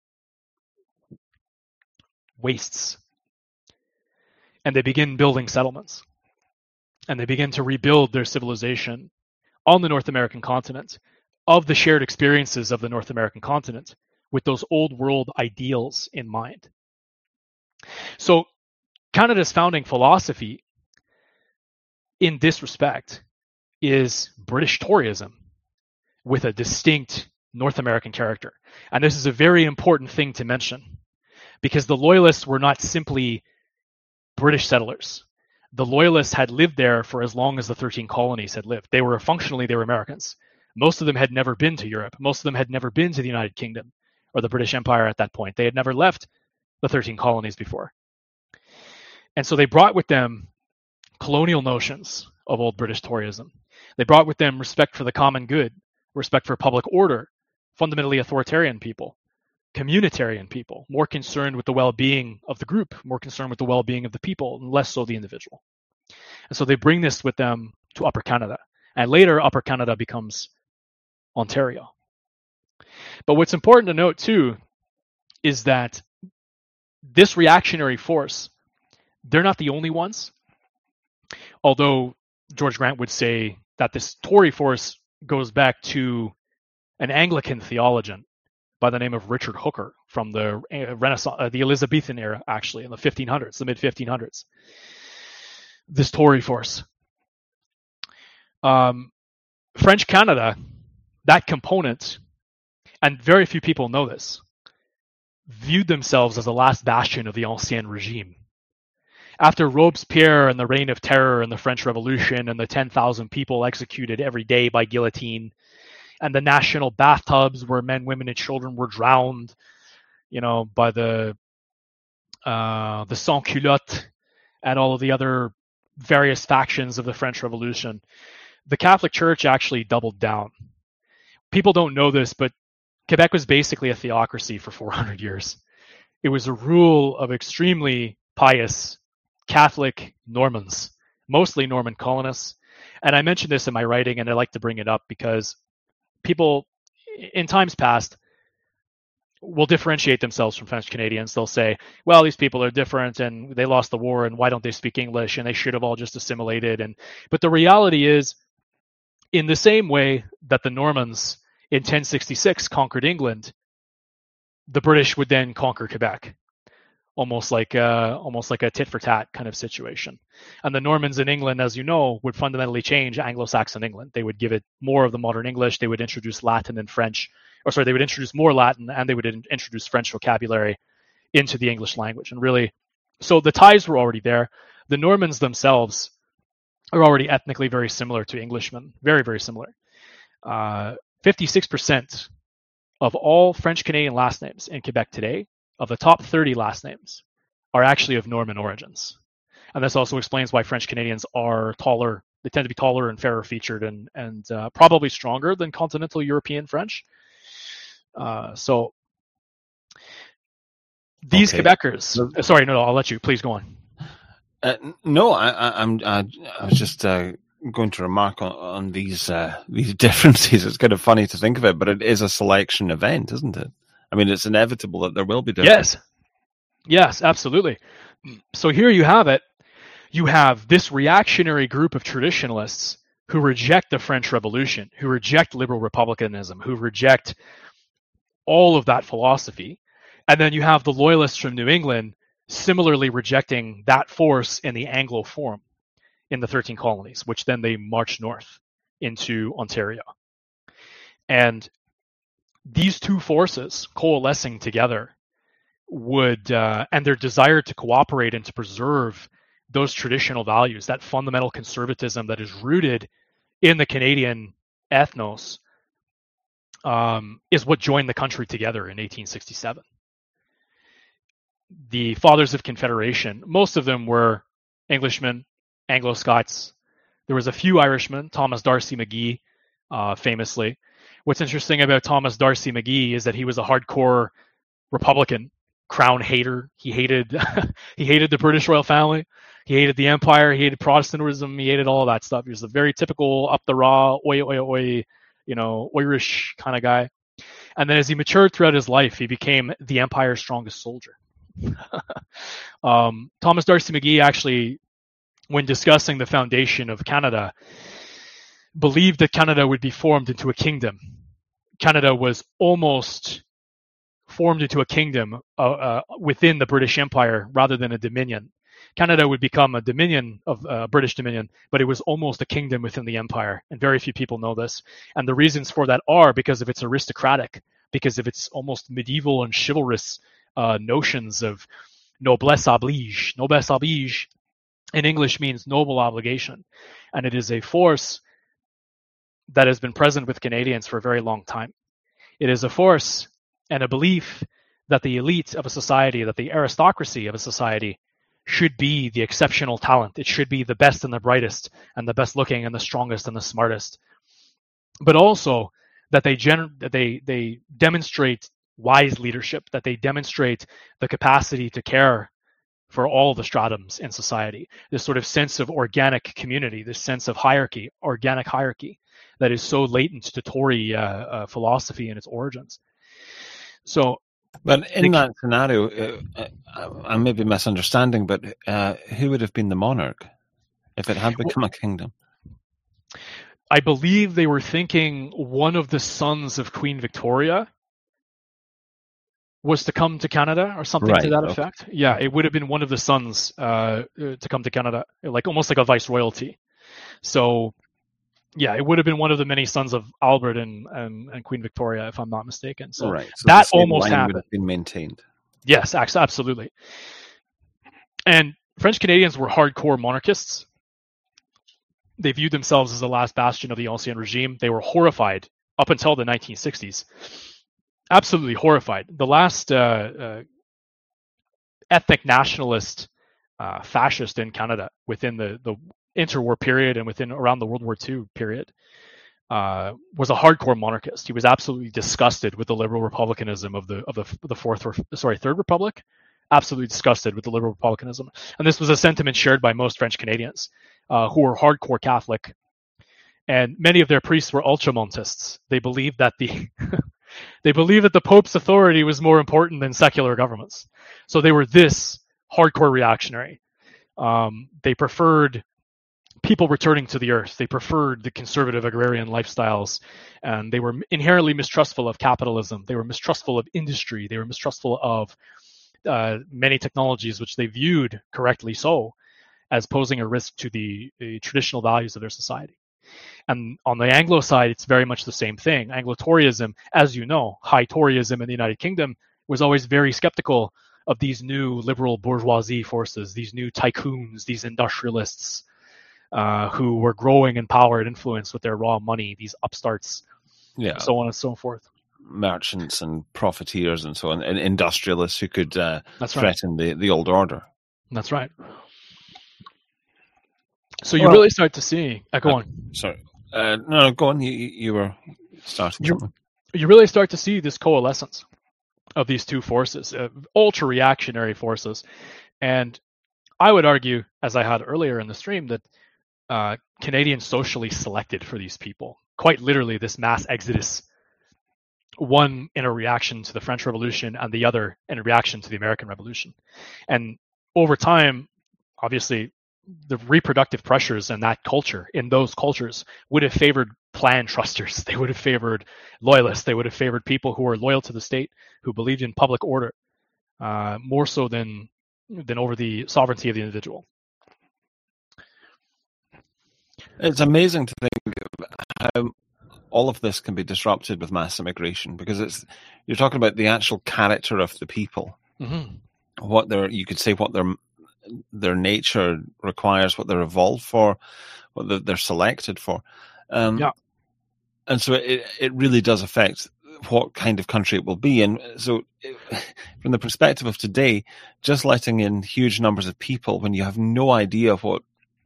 wastes. And they begin building settlements. And they begin to rebuild their civilization on the North American continent, of the shared experiences of the North American continent, with those old world ideals in mind. So Canada's founding philosophy in this respect is British Toryism with a distinct North American character. And this is a very important thing to mention, because the Loyalists were not simply British settlers. The Loyalists had lived there for as long as the 13 colonies had lived. They were Americans. Most of them had never been to Europe. Most of them had never been to the United Kingdom or the British Empire at that point. They had never left the 13 colonies before. And so they brought with them colonial notions of old British Toryism. They brought with them respect for the common good, respect for public order, fundamentally authoritarian people, communitarian people, more concerned with the well-being of the group, more concerned with the well-being of the people, and less so the individual. And so they bring this with them to Upper Canada. And later, Upper Canada becomes Ontario. But what's important to note, too, is that this reactionary force, they're not the only ones. Although George Grant would say that this Tory force goes back to an Anglican theologian by the name of Richard Hooker from the Renaissance, the Elizabethan era, actually, in the 1500s, the mid-1500s. This Tory force. French Canada, that component, and very few people know this, viewed themselves as the last bastion of the Ancien Regime. After Robespierre and the Reign of Terror and the French Revolution and the 10,000 people executed every day by guillotine, and the national bathtubs where men, women, and children were drowned, by the sans-culottes and all of the other various factions of the French Revolution, the Catholic Church actually doubled down. People don't know this, but Quebec was basically a theocracy for 400 years. It was a rule of extremely pious Catholic Normans, mostly Norman colonists. And I mentioned this in my writing, and I like to bring it up because people in times past will differentiate themselves from French Canadians. They'll say, well, these people are different and they lost the war and why don't they speak English and they should have all just assimilated. But the reality is, in the same way that the Normans in 1066 conquered England, the British would then conquer Quebec, almost like a tit for tat kind of situation. And the Normans in England, as you know, would fundamentally change Anglo-Saxon England. They would give it more of the modern English. They would introduce Latin and French, they would introduce more Latin, and they would introduce French vocabulary into the English language. And really, so the ties were already there. The Normans themselves are already ethnically very similar to Englishmen, very, very similar. 56% of all French Canadian last names in Quebec today, of the top 30 last names, are actually of Norman origins. And this also explains why French Canadians are taller. They tend to be taller and fairer featured and probably stronger than continental European French. So these Quebecers, sorry, no, I'll let you, please go on. No, I was just going to remark on these differences. It's kind of funny to think of it, but it is a selection event, isn't it? I mean, it's inevitable that there will be differences. Yes, absolutely. So here you have it. You have this reactionary group of traditionalists who reject the French Revolution, who reject liberal republicanism, who reject all of that philosophy. And then you have the loyalists from New England similarly rejecting that force in the Anglo form in the 13 colonies, which then they march north into Ontario. And these two forces coalescing together would, and their desire to cooperate and to preserve those traditional values, that fundamental conservatism that is rooted in the Canadian ethnos, is what joined the country together in 1867. The Fathers of Confederation, most of them were Englishmen, Anglo-Scots. There was a few Irishmen, Thomas D'Arcy McGee, famously. What's interesting about Thomas D'Arcy McGee is that he was a hardcore Republican, crown hater. He hated the British royal family. He hated the empire. He hated Protestantism. He hated all of that stuff. He was a very typical up the raw, oi, oi, oi, Irish kind of guy. And then as he matured throughout his life, he became the Empire's strongest soldier. Thomas D'Arcy McGee actually, when discussing the foundation of Canada, believed that Canada would be formed into a kingdom. Canada was almost formed into a kingdom within the British Empire rather than a dominion. Canada would become a dominion of British Dominion, but it was almost a kingdom within the empire, and very few people know this. And the reasons for that are because of its aristocratic, because of its almost medieval and chivalrous notions of noblesse oblige. Noblesse oblige in English means noble obligation, and it is a force that has been present with Canadians for a very long time. It is a force and a belief that the elite of a society, that the aristocracy of a society should be the exceptional talent. It should be the best and the brightest and the best looking and the strongest and the smartest. But also that they demonstrate wise leadership, that they demonstrate the capacity to care for all the stratums in society. This sort of sense of organic community, this sense of hierarchy, organic hierarchy, that is so latent to Tory philosophy in its origins. So, but in that scenario, I may be misunderstanding, but who would have been the monarch if it had become a kingdom? I believe they were thinking one of the sons of Queen Victoria was to come to Canada or something to that effect. Yeah, it would have been one of the sons to come to Canada, like almost like a viceroyalty. So, yeah, it would have been one of the many sons of Albert and Queen Victoria, if I'm not mistaken. So, so that almost happened. Would have been maintained. Yes, absolutely. And French Canadians were hardcore monarchists. They viewed themselves as the last bastion of the Ancien regime. They were horrified up until the 1960s. Absolutely horrified. The last ethnic nationalist fascist in Canada within the interwar period and within around the World War II period was a hardcore monarchist. He was absolutely disgusted with the liberal republicanism of the Third Republic. Absolutely disgusted with the liberal republicanism, and this was a sentiment shared by most French Canadians who were hardcore Catholic, and many of their priests were ultramontists. They believed that the Pope's authority was more important than secular governments. So they were this hardcore reactionary. They preferred people returning to the earth. They preferred the conservative agrarian lifestyles, and they were inherently mistrustful of capitalism. They were mistrustful of industry. They were mistrustful of many technologies, which they viewed, correctly so, as posing a risk to the traditional values of their society. And on the Anglo side, it's very much the same thing. Anglo-Toryism, as you know, high Toryism in the United Kingdom was always very skeptical of these new liberal bourgeoisie forces, these new tycoons, these industrialists who were growing in power and influence with their raw money, these upstarts, so on and so forth. Merchants and profiteers and so on, and industrialists who could threaten the old order. That's right. So you really start to see... go on. Sorry. No, go on. You were starting something. You really start to see this coalescence of these two forces, ultra-reactionary forces. And I would argue, as I had earlier in the stream, that Canadians socially selected for these people. Quite literally, this mass exodus, one in a reaction to the French Revolution and the other in a reaction to the American Revolution. And over time, obviously, the reproductive pressures in that culture, in those cultures, would have favored plan trusters. They would have favored loyalists. They would have favored people who were loyal to the state, who believed in public order, more so than over the sovereignty of the individual. It's amazing to think how all of this can be disrupted with mass immigration, because you're talking about the actual character of the people, what their nature requires, what they're evolved for, what they're selected for. And so it really does affect what kind of country it will be. And so from the perspective of today, just letting in huge numbers of people when you have no idea what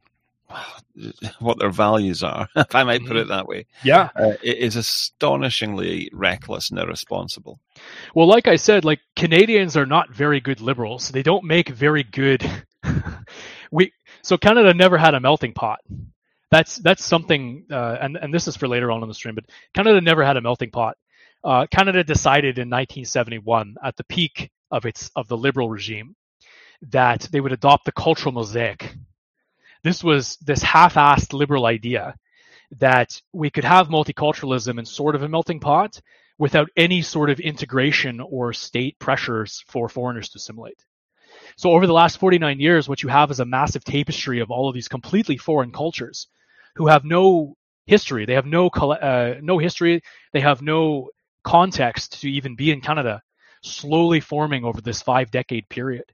their values are, if I might put it that way, it is astonishingly reckless and irresponsible. Well, like I said, Canadians are not very good liberals. They don't make very good... So Canada never had a melting pot. that's something, and this is for later on in the stream, but Canada never had a melting pot. Canada decided in 1971, at the peak of the Liberal regime, that they would adopt the cultural mosaic. This was this half-assed Liberal idea that we could have multiculturalism in sort of a melting pot without any sort of integration or state pressures for foreigners to assimilate. So over the last 49 years, what you have is a massive tapestry of all of these completely foreign cultures who have no history. They have no history. They have no context to even be in Canada, slowly forming over this 5-decade period.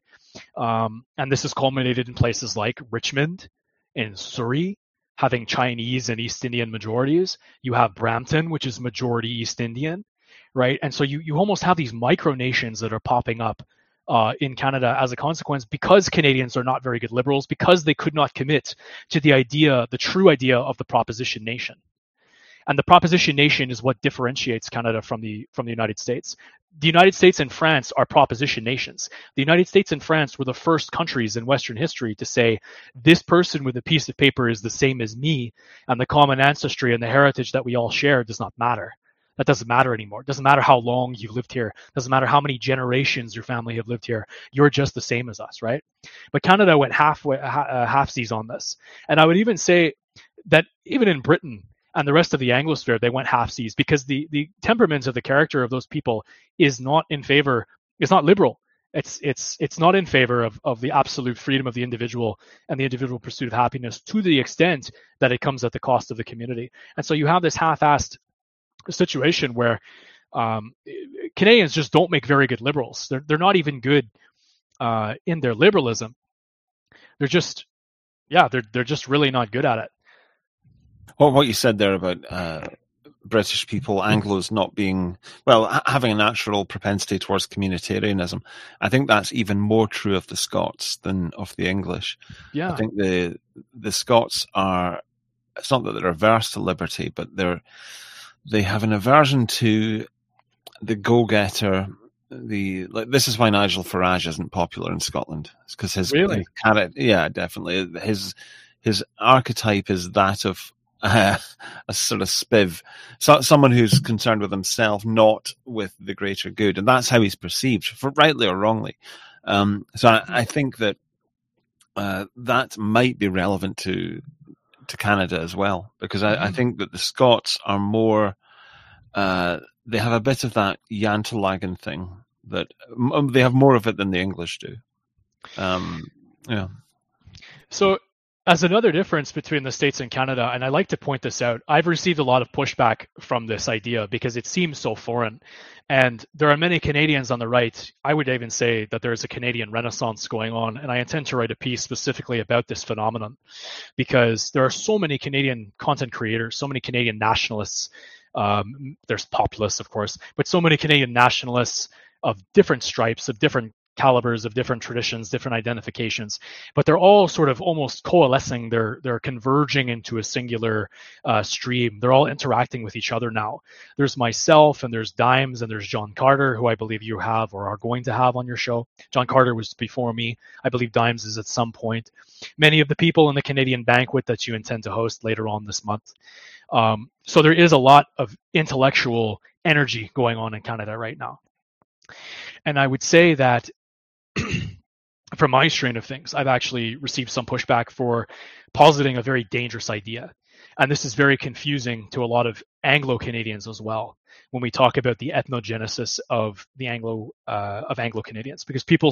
And this has culminated in places like Richmond, in Surrey, having Chinese and East Indian majorities. You have Brampton, which is majority East Indian, right? And so you almost have these micronations that are popping up in Canada as a consequence, because Canadians are not very good liberals, because they could not commit to the true idea of the proposition nation. And the proposition nation is what differentiates Canada from the United States. The United States and France are proposition nations. The United States and France were the first countries in Western history to say, this person with a piece of paper is the same as me, and the common ancestry and the heritage that we all share does not matter. That doesn't matter anymore. It doesn't matter how long you've lived here. It doesn't matter how many generations your family have lived here. You're just the same as us, right? But Canada went halfsies on this. And I would even say that even in Britain and the rest of the Anglosphere, they went halfsies, because the temperament of the character of those people is not liberal. It's not in favor of the absolute freedom of the individual and the individual pursuit of happiness, to the extent that it comes at the cost of the community. And so you have this half-assed situation where Canadians just don't make very good liberals. They're not even good in their liberalism. They're just really not good at it. Well, what you said there about British people, Anglos not being, having a natural propensity towards communitarianism, I think that's even more true of the Scots than of the English. Yeah. I think the Scots are, it's not that they're averse to liberty, but they have an aversion to the go-getter. This is why Nigel Farage isn't popular in Scotland. It's because his definitely his archetype is that of a sort of spiv, someone who's concerned with himself, not with the greater good, and that's how he's perceived, for rightly or wrongly. So I think that that might be relevant to Canada as well, because I think that the Scots are more, they have a bit of that Yantalagan thing, that they have more of it than the English do. So as another difference between the States and Canada, and I like to point this out, I've received a lot of pushback from this idea because it seems so foreign. And there are many Canadians on the right. I would even say that there's a Canadian Renaissance going on, and I intend to write a piece specifically about this phenomenon, because there are so many Canadian content creators, so many Canadian nationalists. There's populists, of course, but so many Canadian nationalists of different stripes, of different calibers, of different traditions, different identifications, but they're all sort of almost coalescing. They're converging into a singular stream. They're all interacting with each other now. There's myself, and there's Dimes, and there's John Carter, who I believe you have or are going to have on your show. John Carter was before me. I believe Dimes is at some point. Many of the people in the Canadian banquet that you intend to host later on this month. So there is a lot of intellectual energy going on in Canada right now. And I would say that from my strain of things, I've actually received some pushback for positing a very dangerous idea. And this is very confusing to a lot of Anglo-Canadians as well, when we talk about the ethnogenesis of the Anglo-Canadians, because people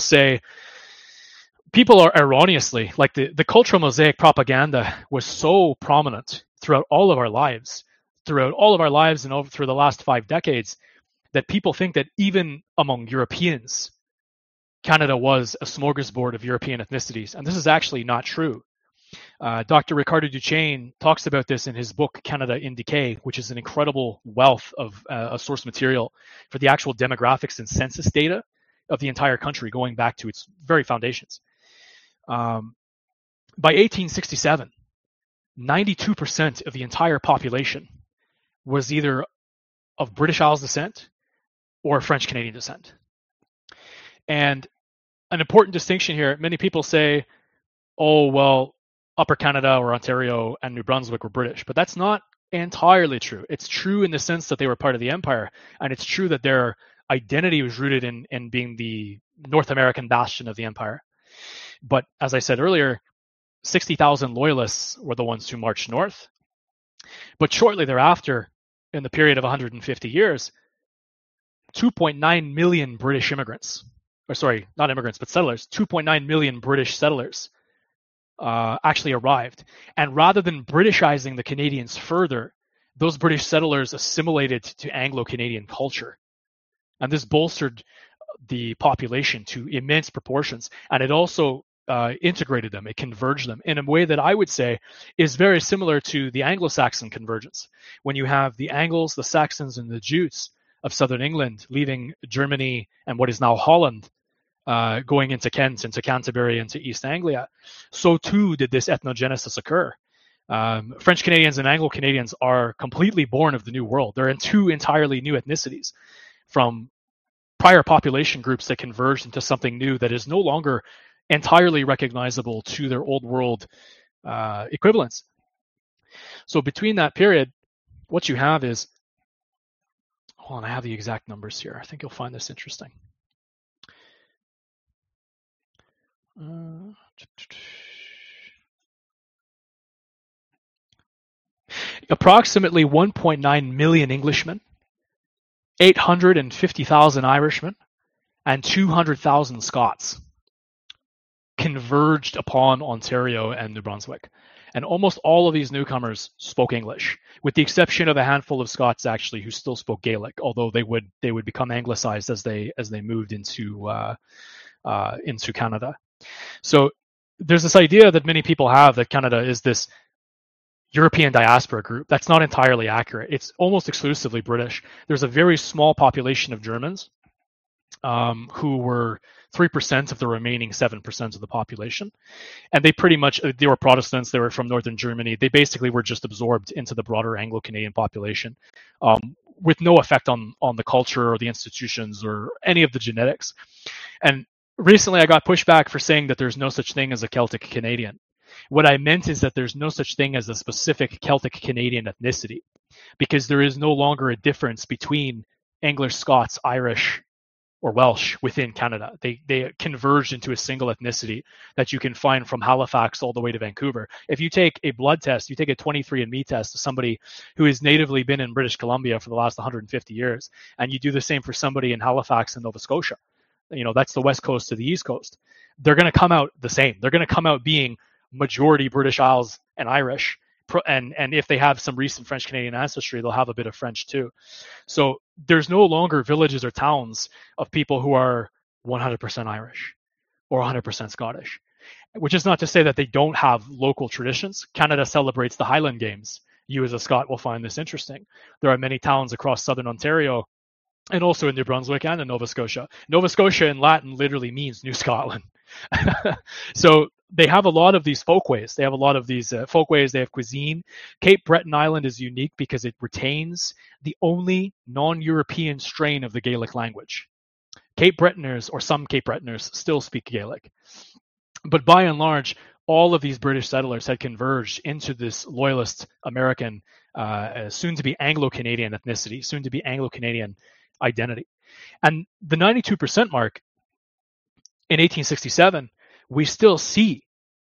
are erroneously, like the cultural mosaic propaganda was so prominent throughout all of our lives and over through the last 5 decades, that people think that even among Europeans, Canada was a smorgasbord of European ethnicities. And this is actually not true. Dr. Ricardo Duchesne talks about this in his book, Canada in Decay, which is an incredible wealth of source material for the actual demographics and census data of the entire country, going back to its very foundations. By 1867, 92% of the entire population was either of British Isles descent or French Canadian descent. And an important distinction here, many people say, oh, well, Upper Canada or Ontario and New Brunswick were British, but that's not entirely true. It's true in the sense that they were part of the empire, and it's true that their identity was rooted in being the North American bastion of the empire. But as I said earlier, 60,000 loyalists were the ones who marched north. But shortly thereafter, in the period of 150 years, 2.9 million British immigrants, or sorry, not immigrants, but settlers, 2.9 million British settlers actually arrived. And rather than Britishizing the Canadians further, those British settlers assimilated to Anglo-Canadian culture. And this bolstered the population to immense proportions. And it also integrated them, it converged them in a way that I would say is very similar to the Anglo-Saxon convergence. When you have the Angles, the Saxons, and the Jutes of southern England leaving Germany and what is now Holland, going into Kent, into Canterbury, into East Anglia, so too did this ethnogenesis occur. French Canadians and Anglo Canadians are completely born of the New World. They're in two entirely new ethnicities from prior population groups that converged into something new that is no longer entirely recognizable to their old world equivalents. So between that period, what you have is, hold on, I have the exact numbers here. I think you'll find this interesting. Approximately 1.9 million Englishmen, 850,000 Irishmen, and 200,000 Scots converged upon Ontario and New Brunswick. And almost all of these newcomers spoke English, with the exception of a handful of Scots actually who still spoke Gaelic, although they would become anglicized as they moved into Canada. So there's this idea that many people have that Canada is this European diaspora group. That's not entirely accurate. It's almost exclusively British. There's a very small population of Germans who were 3% of the remaining 7% of the population. And they were Protestants, they were from Northern Germany. They basically were just absorbed into the broader Anglo-Canadian population with no effect on the culture or the institutions or any of the genetics. And recently I got pushback for saying that there's no such thing as a Celtic Canadian. What I meant is that there's no such thing as a specific Celtic Canadian ethnicity, because there is no longer a difference between English, Scots, Irish, or Welsh within Canada. They converged into a single ethnicity that you can find from Halifax all the way to Vancouver. If you take a blood test, you take a 23andMe test to somebody who has natively been in British Columbia for the last 150 years, and you do the same for somebody in Halifax and Nova Scotia, that's the West Coast to the East Coast, they're going to come out the same. They're going to come out being majority British Isles and Irish, and if they have some recent French Canadian ancestry, they'll have a bit of French too. So there's no longer villages or towns of people who are 100% Irish or 100% Scottish, which is not to say that they don't have local traditions. Canada celebrates the Highland Games. You as a Scot will find this interesting. There are many towns across southern Ontario and also in New Brunswick and in Nova Scotia. Nova Scotia in Latin literally means New Scotland. So they have a lot of these folkways. They have cuisine. Cape Breton Island is unique because it retains the only non-European strain of the Gaelic language. Cape Bretoners, or some Cape Bretoners, still speak Gaelic. But by and large, all of these British settlers had converged into this loyalist American, soon-to-be Anglo-Canadian ethnicity, soon-to-be Anglo-Canadian identity. And the 92% mark in 1867, we still see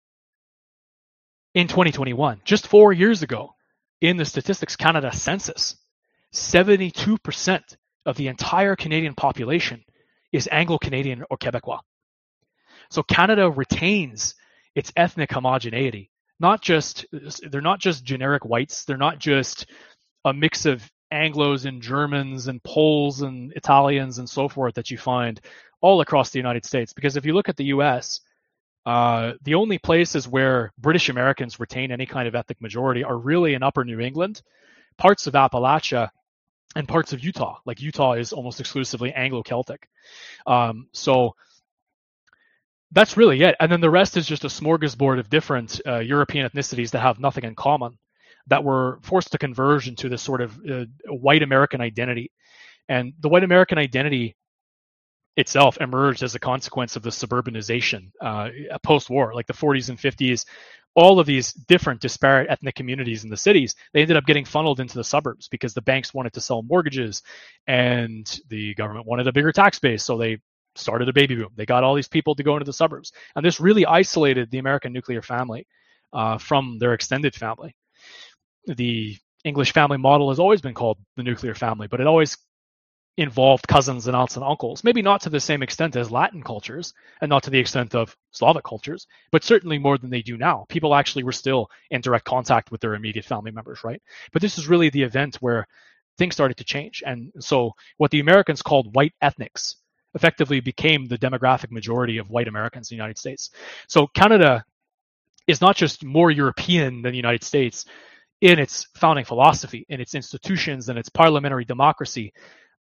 in 2021, just 4 years ago, in the Statistics Canada census, 72% of the entire Canadian population is Anglo-Canadian or Quebecois. So Canada retains its ethnic homogeneity. They're not just generic whites. They're not just a mix of Anglos and Germans and Poles and Italians and so forth that you find all across the United States. Because if you look at the US, the only places where British Americans retain any kind of ethnic majority are really in Upper New England, parts of Appalachia, and parts of Utah. Like Utah is almost exclusively Anglo-Celtic. So that's really it. And then the rest is just a smorgasbord of different European ethnicities that have nothing in common, that were forced to converge into this sort of white American identity. And the white American identity itself emerged as a consequence of the suburbanization post-war. Like the 40s and 50s, all of these different disparate ethnic communities in the cities, they ended up getting funneled into the suburbs because the banks wanted to sell mortgages and the government wanted a bigger tax base. So they started a baby boom. They got all these people to go into the suburbs. And this really isolated the American nuclear family from their extended family. The English family model has always been called the nuclear family, but it always involved cousins and aunts and uncles, maybe not to the same extent as Latin cultures and not to the extent of Slavic cultures, but certainly more than they do now. People actually were still in direct contact with their immediate family members, right? But this is really the event where things started to change. And so what the Americans called white ethnics effectively became the demographic majority of white Americans in the United States. So Canada is not just more European than the United States in its founding philosophy, in its institutions, and its parliamentary democracy,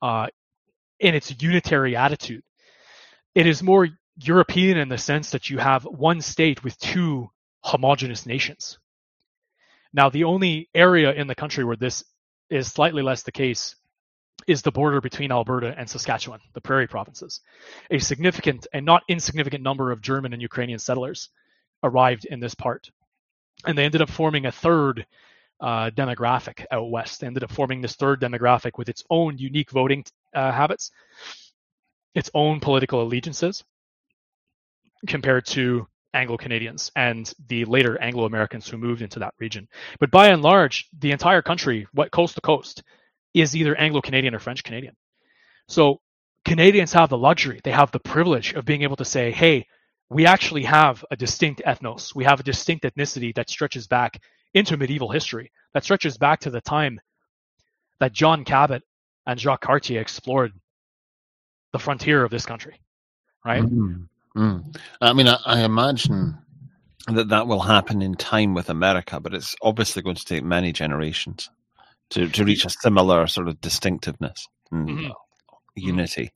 in its unitary attitude. It is more European in the sense that you have one state with two homogenous nations. Now, the only area in the country where this is slightly less the case is the border between Alberta and Saskatchewan, the prairie provinces. A significant and not insignificant number of German and Ukrainian settlers arrived in this part. And they ended up forming a third demographic out west. They ended up forming this third demographic with its own unique voting habits, its own political allegiances, compared to Anglo-Canadians and the later Anglo-Americans who moved into that region. But by and large, the entire country, coast to coast, is either Anglo-Canadian or French-Canadian. So Canadians have the luxury, they have the privilege of being able to say, hey, we actually have a distinct ethnos. We have a distinct ethnicity that stretches back into medieval history, that stretches back to the time that John Cabot and Jacques Cartier explored the frontier of this country, right? I mean, I imagine that will happen in time with America, but it's obviously going to take many generations to reach a similar sort of distinctiveness and unity.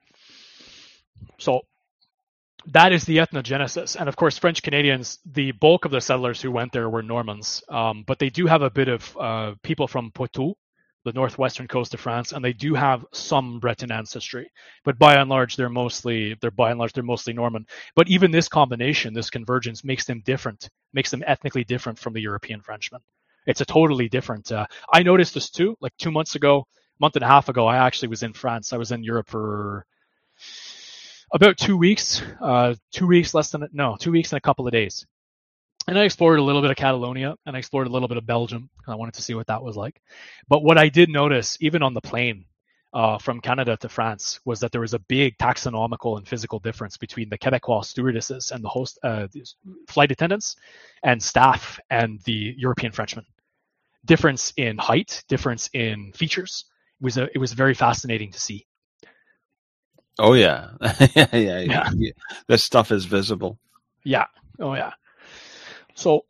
So that is the ethnogenesis. And of course, French Canadians, the bulk of the settlers who went there were Normans, but they do have a bit of people from Poitou, the northwestern coast of France, and they do have some Breton ancestry. But by and large, they're mostly Norman. But even this combination, this convergence, makes them different, makes them ethnically different from the European Frenchmen. It's a totally different. I noticed this too. Like 2 months ago, month and a half ago, I actually was in France. I was in Europe for about 2 weeks, 2 weeks and a couple of days. And I explored a little bit of Catalonia and I explored a little bit of Belgium. I wanted to see what that was like. But what I did notice, even on the plane from Canada to France, was that there was a big taxonomical and physical difference between the Quebecois stewardesses and the host flight attendants and staff and the European Frenchmen. Difference in height, difference in features. It was very fascinating to see. Oh yeah. Yeah. This stuff is visible. Yeah. Oh yeah. So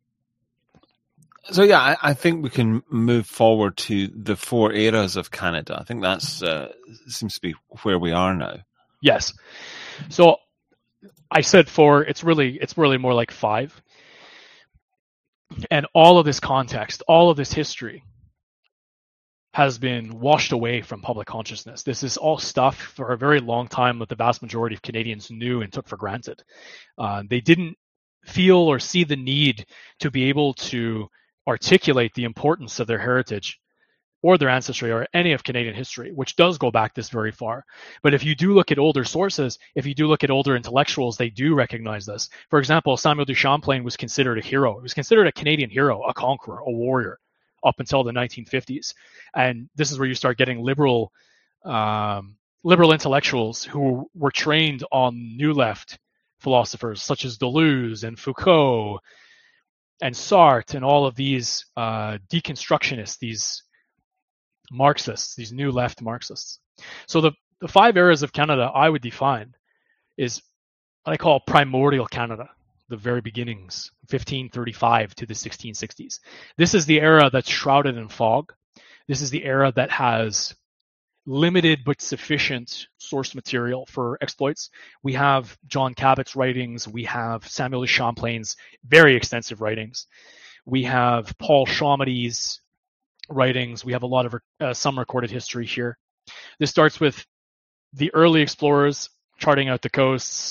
yeah, I think we can move forward to the 4 eras of Canada. I think that's seems to be where we are now. Yes. So I said 4. It's really more like 5. And all of this context, all of this history, has been washed away from public consciousness. This is all stuff for a very long time that the vast majority of Canadians knew and took for granted. They didn't feel or see the need to be able to articulate the importance of their heritage or their ancestry or any of Canadian history, which does go back this very far. But if you do look at older sources, if you do look at older intellectuals, they do recognize this. For example, Samuel du Champlain was considered a hero. He was considered a Canadian hero, a conqueror, a warrior, up until the 1950s. And this is where you start getting liberal intellectuals who were trained on New Left philosophers such as Deleuze and Foucault and Sartre and all of these deconstructionists, these Marxists, these New Left Marxists. So the 5 eras of Canada I would define is what I call primordial Canada, the very beginnings, 1535 to the 1660s. This is the era that's shrouded in fog. This is the era that has limited but sufficient source material for exploits. We have John Cabot's writings. We have Samuel de Champlain's very extensive writings. We have Paul Chaumety's writings. We have a lot of some recorded history here. This starts with the early explorers charting out the coasts,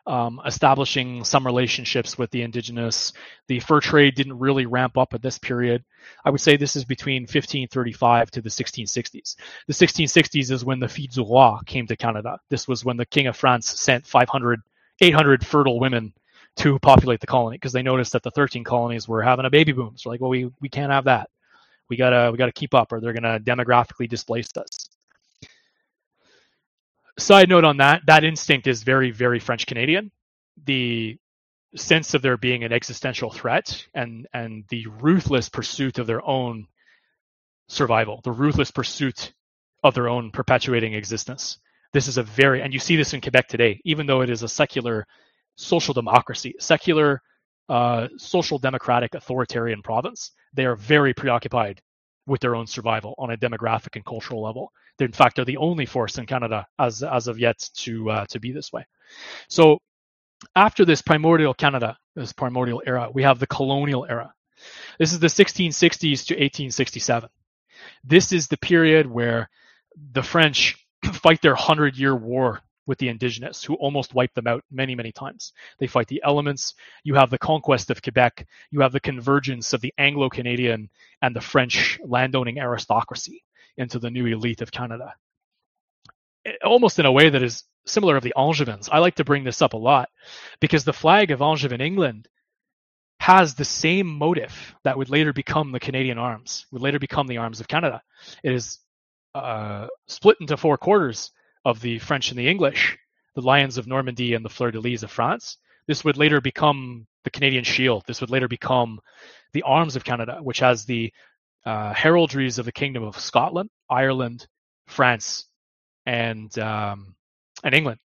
establishing some relationships with the indigenous. The fur trade didn't really ramp up at this period. I would say this is between 1535 to the 1660s. The 1660s is when the Filles du Roi came to Canada. This was when the King of France sent 800 fertile women to populate the colony because they noticed that the 13 colonies were having a baby boom. So like, well, we can't have that. We gotta keep up, or they're gonna demographically displace us. Side note on that instinct is very, very French Canadian. The sense of there being an existential threat and the ruthless pursuit of their own survival, the ruthless pursuit of their own perpetuating existence. This is and you see this in Quebec today, even though it is a secular social democracy, secular social democratic authoritarian province. They are very preoccupied with their own survival on a demographic and cultural level. They, in fact, are the only force in Canada as of yet to be this way. So after this primordial Canada, this primordial era, we have the colonial era. This is the 1660s to 1867. This is the period where the French fight their 100-year war with the indigenous, who almost wiped them out many, many times. They fight the elements. You have the conquest of Quebec. You have the convergence of the Anglo-Canadian and the French landowning aristocracy into the new elite of Canada. Almost in a way that is similar of the Angevins. I like to bring this up a lot because the flag of Angevin England has the same motif that would later become the Canadian arms, would later become the arms of Canada. It is split into four quarters of the French and the English, the Lions of Normandy and the Fleur-de-Lis of France. This would later become the Canadian Shield. This would later become the arms of Canada, which has the heraldries of the Kingdom of Scotland, Ireland, France, and England,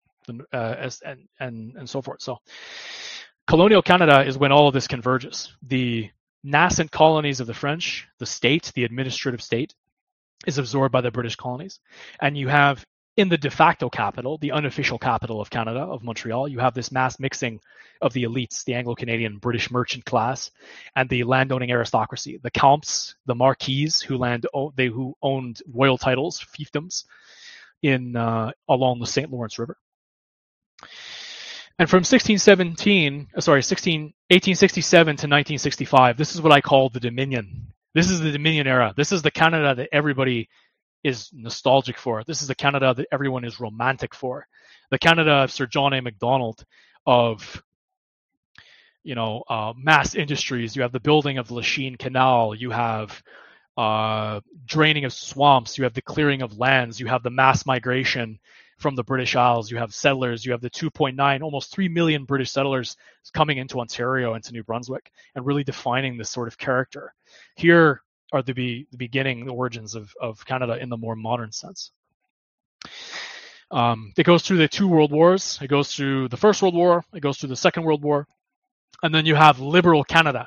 and so forth. So colonial Canada is when all of this converges. The nascent colonies of the French, the state, the administrative state, is absorbed by the British colonies. And you have in the de facto capital, the unofficial capital of Canada, of Montreal, you have this mass mixing of the elites, the Anglo-Canadian British merchant class, and the landowning aristocracy, the counts, the marquises who owned royal titles, fiefdoms, along the St. Lawrence River. And from 1867 to 1965, this is what I call the Dominion. This is the Dominion era. This is the Canada that everybody is nostalgic for. This is the Canada that everyone is romantic for. The Canada of Sir John A. Macdonald, of mass industries. You have the building of the Lachine Canal. You have draining of swamps. You have the clearing of lands. You have the mass migration from the British Isles. You have settlers. You have the 2.9, almost 3 million British settlers coming into Ontario, into New Brunswick, and really defining this sort of character. Here are the beginning, the origins of Canada in the more modern sense. It goes through the two world wars. It goes through the First World War. It goes through the Second World War. And then you have liberal Canada,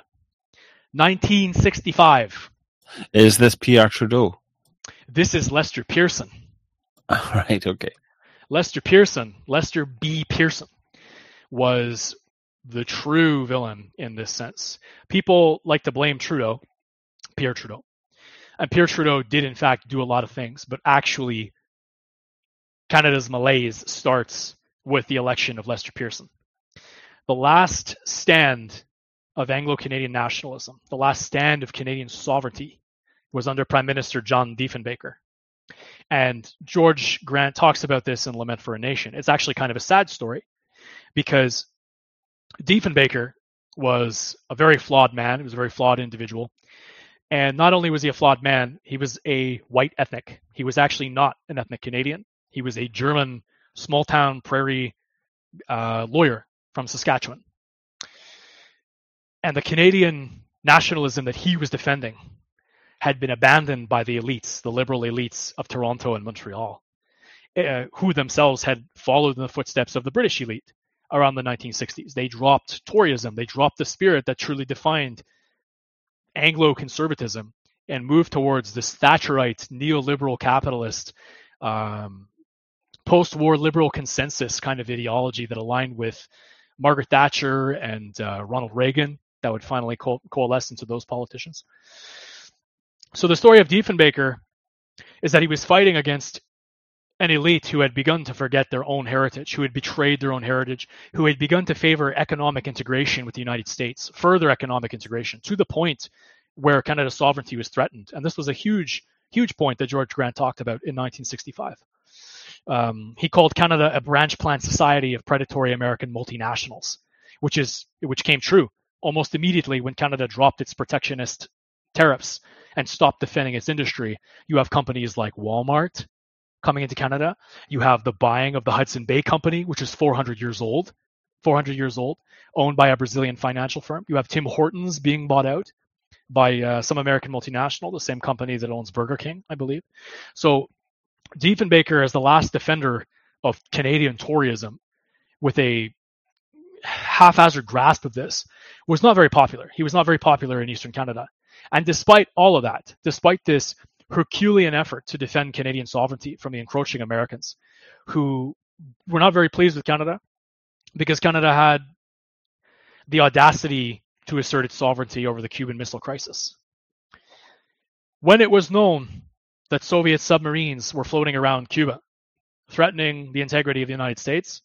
1965. Is this Pierre Trudeau? This is Lester Pearson. Right, okay. Lester B. Pearson, was the true villain in this sense. People like to blame Pierre Trudeau. And Pierre Trudeau did, in fact, do a lot of things, but actually, Canada's malaise starts with the election of Lester Pearson. The last stand of Anglo-Canadian nationalism, the last stand of Canadian sovereignty, was under Prime Minister John Diefenbaker. And George Grant talks about this in Lament for a Nation. It's actually kind of a sad story because Diefenbaker was a very flawed man. He was a very flawed individual. And not only was he a flawed man, he was a white ethnic. He was actually not an ethnic Canadian. He was a German small-town prairie lawyer from Saskatchewan. And the Canadian nationalism that he was defending had been abandoned by the elites, the liberal elites of Toronto and Montreal, who themselves had followed in the footsteps of the British elite around the 1960s. They dropped Toryism. They dropped the spirit that truly defined Anglo-conservatism and moved towards this Thatcherite, neoliberal capitalist, post-war liberal consensus kind of ideology that aligned with Margaret Thatcher and Ronald Reagan, that would finally coalesce into those politicians. So the story of Diefenbaker is that he was fighting against an elite who had begun to forget their own heritage, who had betrayed their own heritage, who had begun to favor economic integration with the United States, further economic integration, to the point where Canada's sovereignty was threatened. And this was a huge point that George Grant talked about in 1965. He called Canada a branch plant society of predatory American multinationals, which came true almost immediately when Canada dropped its protectionist tariffs and stopped defending its industry. You have companies like Walmart coming into Canada. You have the buying of the Hudson Bay Company, which is 400 years old, owned by a Brazilian financial firm. You have Tim Hortons being bought out by some American multinational, the same company that owns Burger King, I believe. So Diefenbaker, as the last defender of Canadian Toryism, with a haphazard grasp of this, was not very popular. He was not very popular in Eastern Canada. And despite all of that, despite this Herculean effort to defend Canadian sovereignty from the encroaching Americans, who were not very pleased with Canada because Canada had the audacity to assert its sovereignty over the Cuban Missile Crisis. When it was known that Soviet submarines were floating around Cuba, threatening the integrity of the United States,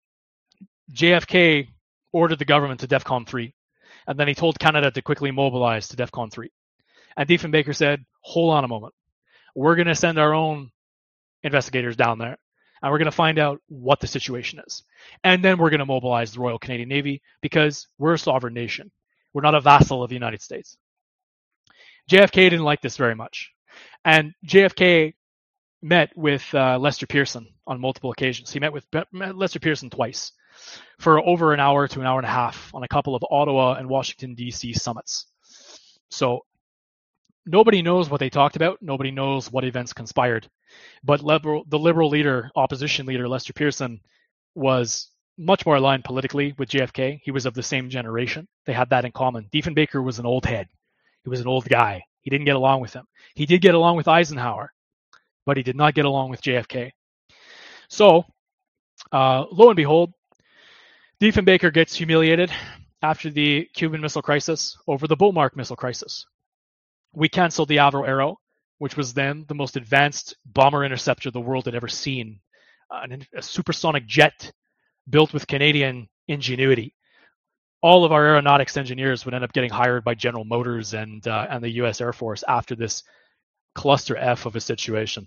JFK ordered the government to DEFCON 3, and then he told Canada to quickly mobilize to DEFCON 3. And Diefenbaker said, hold on a moment. We're going to send our own investigators down there, and we're going to find out what the situation is. And then we're going to mobilize the Royal Canadian Navy because we're a sovereign nation. We're not a vassal of the United States. JFK didn't like this very much. And JFK met with Lester Pearson on multiple occasions. He met with Lester Pearson twice for over an hour to an hour and a half on a couple of Ottawa and Washington, D.C. summits. So nobody knows what they talked about. Nobody knows what events conspired. But the Liberal leader, opposition leader, Lester Pearson, was much more aligned politically with JFK. He was of the same generation. They had that in common. Diefenbaker was an old head. He was an old guy. He didn't get along with him. He did get along with Eisenhower, but he did not get along with JFK. So, lo and behold, Diefenbaker gets humiliated after the Cuban Missile Crisis over the Beaumark Missile Crisis. We canceled the Avro Arrow, which was then the most advanced bomber interceptor the world had ever seen, a supersonic jet built with Canadian ingenuity. All of our aeronautics engineers would end up getting hired by General Motors and the U.S. Air Force after this cluster F of a situation.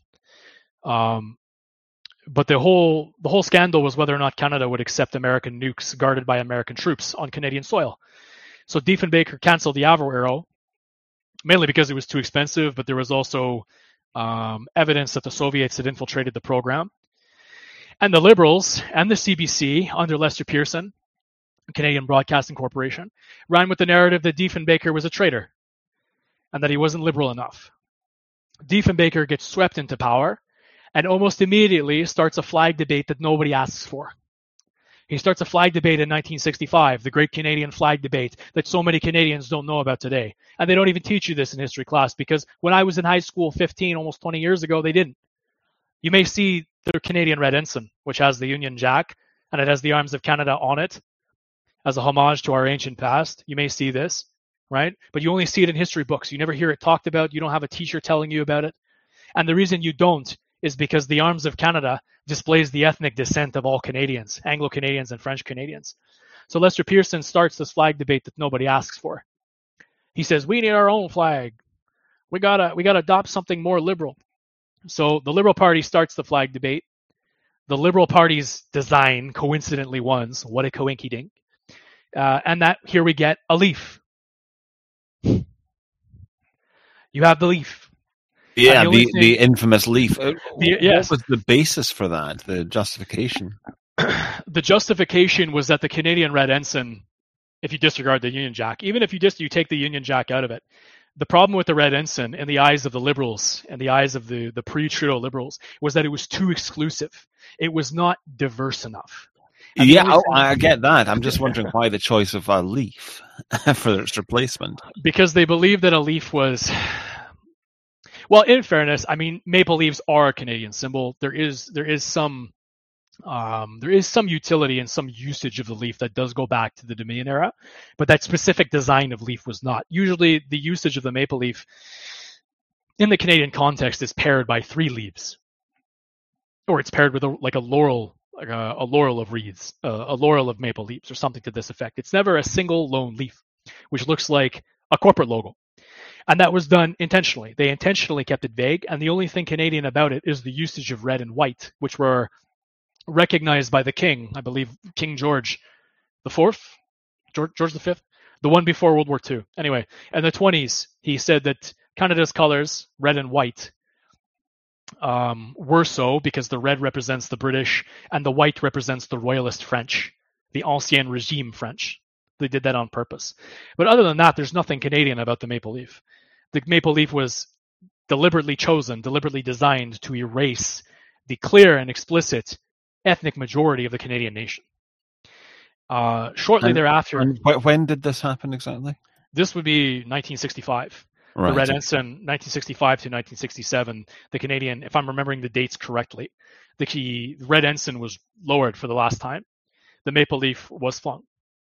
But the whole scandal was whether or not Canada would accept American nukes guarded by American troops on Canadian soil. So Diefenbaker canceled the Avro Arrow, mainly because it was too expensive, but there was also evidence that the Soviets had infiltrated the program. And the Liberals and the CBC, under Lester Pearson, Canadian Broadcasting Corporation, ran with the narrative that Diefenbaker was a traitor and that he wasn't liberal enough. Diefenbaker gets swept into power and almost immediately starts a flag debate that nobody asks for. He starts a flag debate in 1965, the Great Canadian Flag Debate that so many Canadians don't know about today. And they don't even teach you this in history class because when I was in high school 15, almost 20 years ago, they didn't. You may see the Canadian Red Ensign, which has the Union Jack, and it has the arms of Canada on it as a homage to our ancient past. You may see this, right? But you only see it in history books. You never hear it talked about. You don't have a teacher telling you about it. And the reason you don't is because the arms of Canada displays the ethnic descent of all Canadians, Anglo-Canadians and French Canadians. So Lester Pearson starts this flag debate that nobody asks for. He says, we need our own flag. We gotta adopt something more liberal. So the Liberal Party starts the flag debate. The Liberal Party's design coincidentally wins. What a coinky dink. And that here we get a leaf. You have the leaf. Yeah, the infamous leaf. Yes. What was the basis for that, the justification? The justification was that the Canadian Red Ensign, if you disregard the Union Jack, even if you take the Union Jack out of it, the problem with the Red Ensign in the eyes of the Liberals, in the eyes of the pre-Trudeau Liberals, was that it was too exclusive. It was not diverse enough. Yeah, I get that. I'm just wondering why the choice of a leaf for its replacement. Because they believed that a leaf was... Well, in fairness, I mean, maple leaves are a Canadian symbol. There is some utility and some usage of the leaf that does go back to the Dominion era, but that specific design of leaf was not. Usually, the usage of the maple leaf in the Canadian context is paired by 3 leaves. or it's paired with a laurel, like a laurel of wreaths, a laurel of maple leaves, or something to this effect. It's never a single lone leaf, which looks like a corporate logo. And that was done intentionally. They intentionally kept it vague, and the only thing Canadian about it is the usage of red and white, which were recognized by the king, I believe King George IV, George V, the one before World War II. Anyway, in the 20s, he said that Canada's colors, red and white, were so because the red represents the British and the white represents the Royalist French, the Ancien Regime French. They did that on purpose. But other than that, there's nothing Canadian about the maple leaf. The maple leaf was deliberately chosen, deliberately designed to erase the clear and explicit ethnic majority of the Canadian nation. Shortly thereafter... And when did this happen exactly? This would be 1965. Right. The Red Ensign, 1965 to 1967. The Canadian, if I'm remembering the dates correctly, the Red Ensign was lowered for the last time. The maple leaf was flung.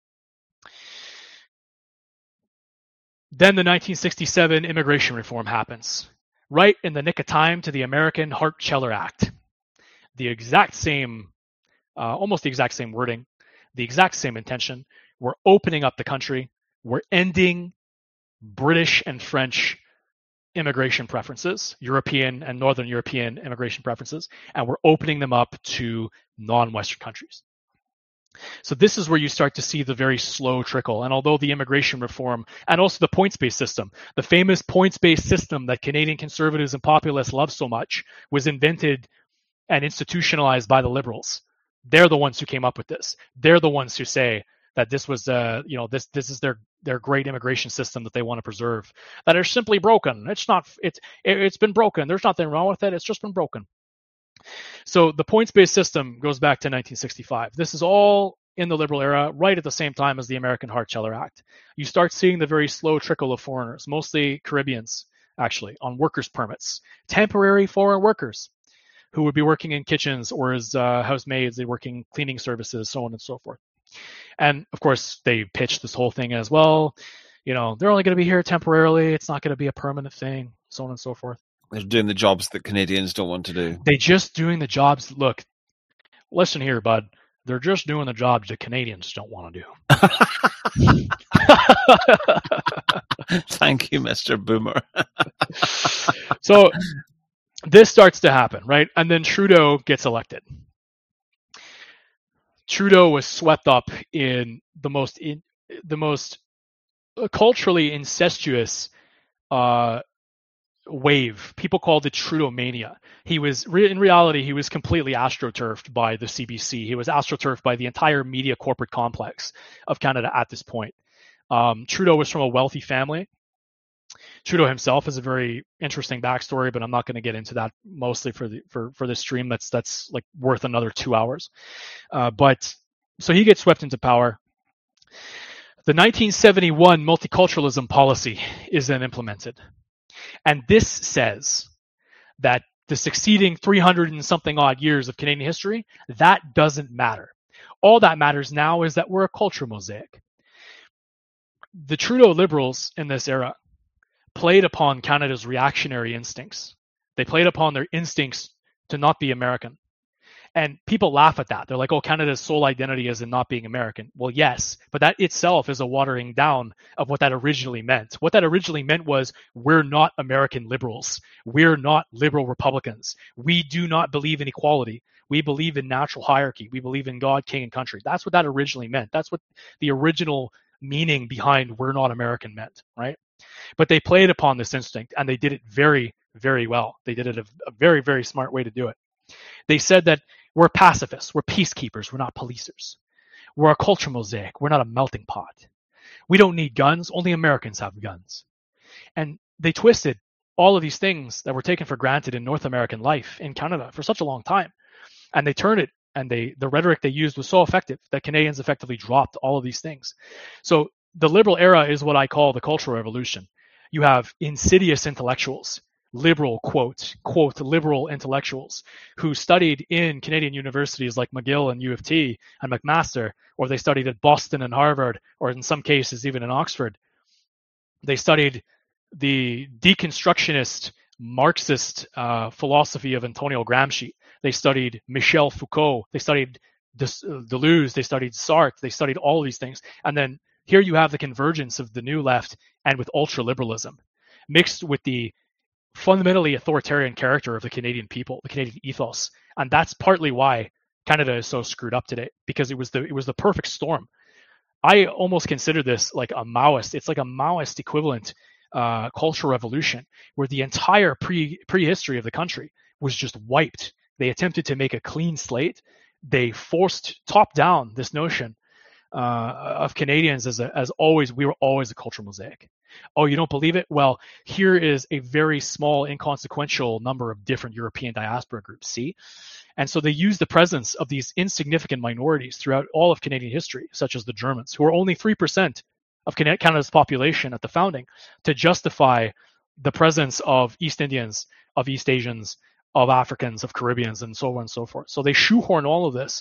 Then the 1967 immigration reform happens, right in the nick of time to the American Hart-Scheller Act. The exact same, almost the exact same wording, the exact same intention. We're opening up the country. We're ending British and French immigration preferences, European and Northern European immigration preferences, and we're opening them up to non-Western countries. So this is where you start to see the very slow trickle. And although the immigration reform and also the points-based system, the famous points-based system that Canadian conservatives and populists love so much, was invented and institutionalized by the Liberals. They're the ones who came up with this. They're the ones who say that this was, this is their great immigration system that they want to preserve. That is simply broken. It's been broken. There's nothing wrong with it. It's just been broken. So the points-based system goes back to 1965. This is all in the Liberal era, right at the same time as the American Hart-Scheller Act. You start seeing the very slow trickle of foreigners, mostly Caribbeans, actually, on workers' permits, temporary foreign workers who would be working in kitchens or as housemaids, they're working cleaning services, so on and so forth. And of course, they pitched this whole thing as well. They're only going to be here temporarily. It's not going to be a permanent thing, so on and so forth. They're doing the jobs that Canadians don't want to do. They're just doing the jobs. Look, listen here, bud. They're just doing the jobs that Canadians don't want to do. Thank you, Mr. Boomer. So this starts to happen, right? And then Trudeau gets elected. Trudeau was swept up in the most culturally incestuous wave. People called it Trudeau mania. He was in reality he was completely astroturfed by the CBC. He was astroturfed by the entire media corporate complex of Canada at this point. Trudeau was from a wealthy family. Trudeau himself has a very interesting backstory, but I'm not going to get into that mostly for this stream. That's like worth another 2 hours. But so he gets swept into power. The 1971 multiculturalism policy is then implemented. And this says that the succeeding 300 and something odd years of Canadian history, that doesn't matter. All that matters now is that we're a culture mosaic. The Trudeau Liberals in this era played upon Canada's reactionary instincts. They played upon their instincts to not be American. And people laugh at that. They're like, oh, Canada's sole identity is in not being American. Well, yes, but that itself is a watering down of what that originally meant. What that originally meant was we're not American liberals. We're not liberal Republicans. We do not believe in equality. We believe in natural hierarchy. We believe in God, king, and country. That's what that originally meant. That's what the original meaning behind we're not American meant, right? But they played upon this instinct, and they did it very, very well. They did it a very, very smart way to do it. They said that we're pacifists, we're peacekeepers, we're not policers. We're a culture mosaic, we're not a melting pot. We don't need guns, only Americans have guns. And they twisted all of these things that were taken for granted in North American life in Canada for such a long time. And they turned it, and the rhetoric they used was so effective that Canadians effectively dropped all of these things. So the Liberal era is what I call the Cultural Revolution. You have insidious intellectuals, liberal, quote, liberal intellectuals who studied in Canadian universities like McGill and U of T and McMaster, or they studied at Boston and Harvard, or in some cases even in Oxford. They studied the deconstructionist Marxist philosophy of Antonio Gramsci. they studied Michel Foucault, they studied Deleuze, they studied Sartre, they studied all of these things. And then here you have the convergence of the new left and with ultra-liberalism mixed with the fundamentally authoritarian character of the Canadian people, the Canadian ethos. And that's partly why Canada is so screwed up today, because it was the perfect storm. I almost consider this like a Maoist. It's like a Maoist equivalent cultural revolution where the entire prehistory of the country was just wiped. They attempted to make a clean slate. They forced top down this notion of Canadians as always, we were always a cultural mosaic. Oh, you don't believe it? Well, here is a very small, inconsequential number of different European diaspora groups, see? And so they use the presence of these insignificant minorities throughout all of Canadian history, such as the Germans, who are only 3% of Canada's population at the founding, to justify the presence of East Indians, of East Asians, of Africans, of Caribbeans, and so on and so forth. So they shoehorn all of this,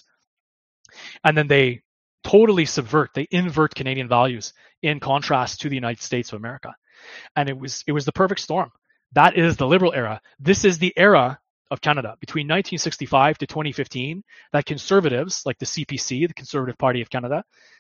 and then they totally they invert Canadian values in contrast to the United States of America. And it was the perfect storm. That is the liberal era. This is the era of Canada between 1965 to 2015 that conservatives like the CPC, the Conservative Party of Canada,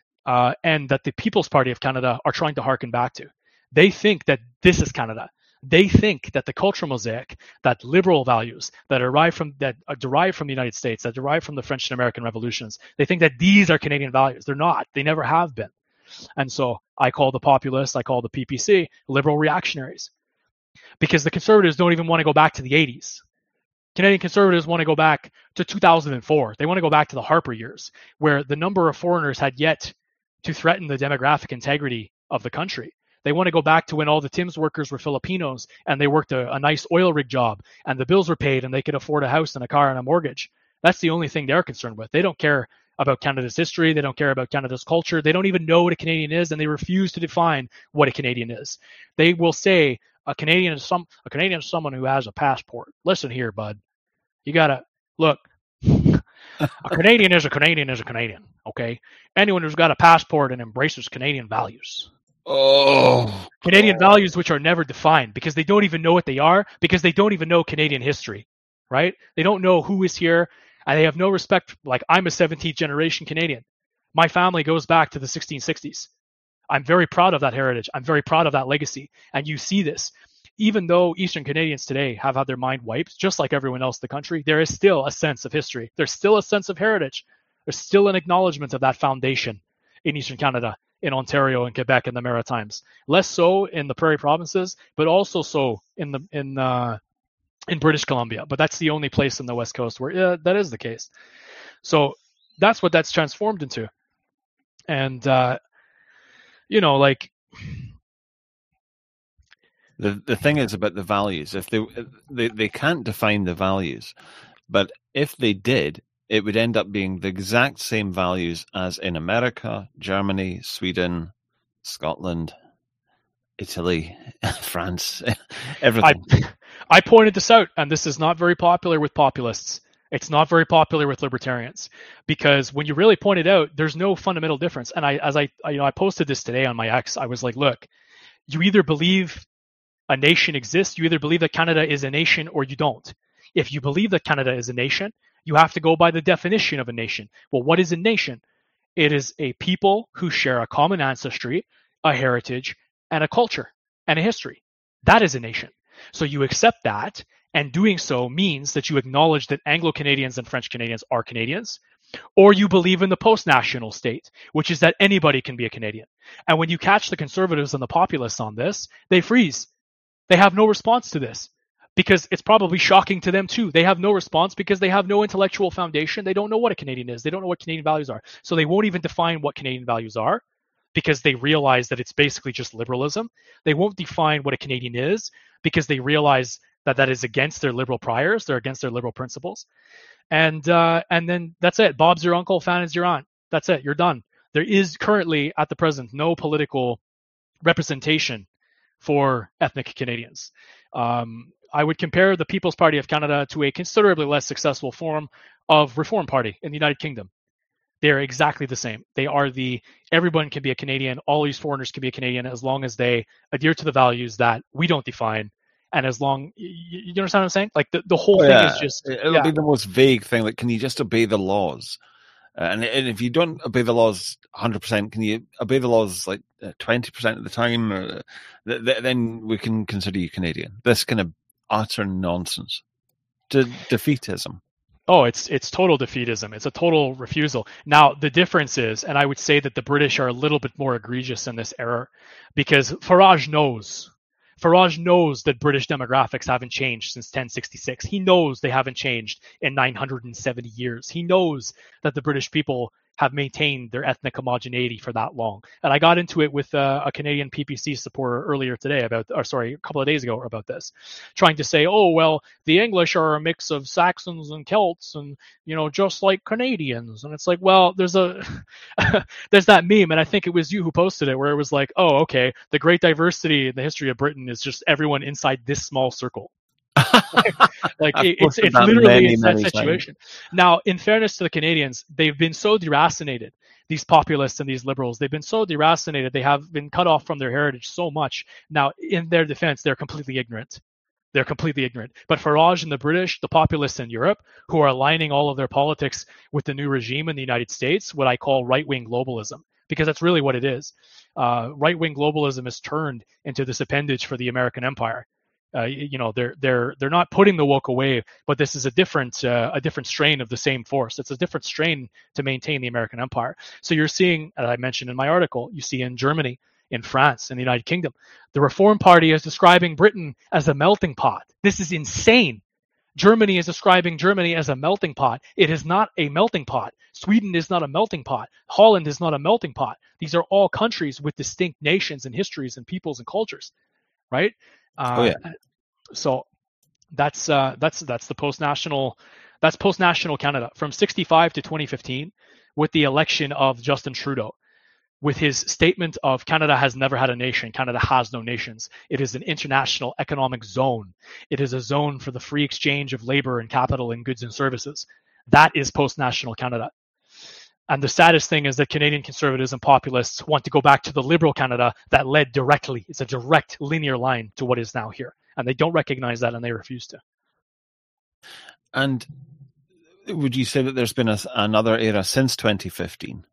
and that the People's Party of Canada are trying to harken back to. They think that this is Canada. They think that the cultural mosaic, that liberal values that are derived from the United States, that derive from the French and American revolutions, they think that these are Canadian values. They're not. They never have been. And so I call the populists, I call the PPC liberal reactionaries, because the conservatives don't even want to go back to the 80s. Canadian conservatives want to go back to 2004. They want to go back to the Harper years, where the number of foreigners had yet to threaten the demographic integrity of the country. They want to go back to when all the Tim's workers were Filipinos and they worked a nice oil rig job and the bills were paid and they could afford a house and a car and a mortgage. That's the only thing they're concerned with. They don't care about Canada's history. They don't care about Canada's culture. They don't even know what a Canadian is, and they refuse to define what a Canadian is. They will say a Canadian is someone who has a passport. Listen here, bud. You gotta look. A Canadian is a Canadian is a Canadian. Okay, anyone who's got a passport and embraces Canadian values. Canadian values which are never defined because they don't even know what they are, because they don't even know Canadian history, right? They don't know who is here, and they have no respect. Like, I'm a 17th generation Canadian. My family goes back to the 1660s. I'm very proud of that heritage. I'm very proud of that legacy. And you see this. Even though Eastern Canadians today have had their mind wiped, just like everyone else in the country, there is still a sense of history. There's still a sense of heritage. There's still an acknowledgement of that foundation in Eastern Canada, in Ontario and Quebec and the Maritimes. Less so in the Prairie provinces, but also so in British Columbia. But that's the only place in the West Coast where that is the case. So that's what that's transformed into. And like the thing is about the values. If they can't define the values, but if they did, it would end up being the exact same values as in America, Germany, Sweden, Scotland, Italy, France, everything. I pointed this out, and this is not very popular with populists. It's not very popular with libertarians, because when you really point it out, there's no fundamental difference. And I posted this today on my X. I was like, look, you either believe a nation exists, you either believe that Canada is a nation, or you don't. If you believe that Canada is a nation, you have to go by the definition of a nation. Well, what is a nation? It is a people who share a common ancestry, a heritage, and a culture, and a history. That is a nation. So you accept that, and doing so means that you acknowledge that Anglo-Canadians and French Canadians are Canadians, or you believe in the post-national state, which is that anybody can be a Canadian. And when you catch the conservatives and the populists on this, they freeze. They have no response to this, because it's probably shocking to them too. They have no response because they have no intellectual foundation. They don't know what a Canadian is. They don't know what Canadian values are. So they won't even define what Canadian values are, because they realize that it's basically just liberalism. They won't define what a Canadian is because they realize that that is against their liberal priors. They're against their liberal principles. And then that's it. Bob's your uncle, Fan is your aunt. That's it. You're done. There is currently, at the present, no political representation for ethnic Canadians. I would compare the People's Party of Canada to a considerably less successful form of Reform Party in the United Kingdom. They're exactly the same. They are everyone can be a Canadian, all these foreigners can be a Canadian as long as they adhere to the values that we don't define And as long, you understand what I'm saying? Like the whole thing is just, it'll be the most vague thing. Like, can you just obey the laws? And if you don't obey the laws 100%, can you obey the laws like 20% of the time? Or, then we can consider you Canadian. This kind of utter nonsense. Defeatism. Oh, it's total defeatism. It's a total refusal. Now, the difference is, and I would say that the British are a little bit more egregious in this error, because Farage knows that British demographics haven't changed since 1066. He knows they haven't changed in 970 years. He knows that the British people have maintained their ethnic homogeneity for that long. And I got into it with a Canadian PPC supporter earlier today a couple of days ago about this, trying to say, oh, well, the English are a mix of Saxons and Celts and, just like Canadians. And it's like, well, there's there's that meme, and I think it was you who posted it, where it was like, oh, okay, the great diversity in the history of Britain is just everyone inside this small circle. It's literally that situation. Now, in fairness to the Canadians, they've been so deracinated, these populists and these liberals, they've been so deracinated, they have been cut off from their heritage so much. Now, in their defense, they're completely ignorant. But Farage and the British, the populists in Europe, who are aligning all of their politics with the new regime in the United States, what I call right-wing globalism, because that's really what it is. Right-wing globalism is turned into this appendage for the American empire. They're not putting the woke away, but this is a different strain of the same force. It's a different strain to maintain the American empire. So you're seeing, as I mentioned in my article, you see in Germany, in France, in the United Kingdom, the Reform Party is describing Britain as a melting pot. This is insane. Germany is describing Germany as a melting pot. It is not a melting pot. Sweden is not a melting pot. Holland is not a melting pot. These are all countries with distinct nations and histories and peoples and cultures, right? So that's the post-national Canada from 1965 to 2015, with the election of Justin Trudeau, with his statement of Canada has never had a nation. Canada has no nations. It is an international economic zone. It is a zone for the free exchange of labor and capital and goods and services. That is post-national Canada. And the saddest thing is that Canadian conservatives and populists want to go back to the liberal Canada that led directly. It's a direct linear line to what is now here. And they don't recognize that, and they refuse to. And would you say that there's been another era since 2015?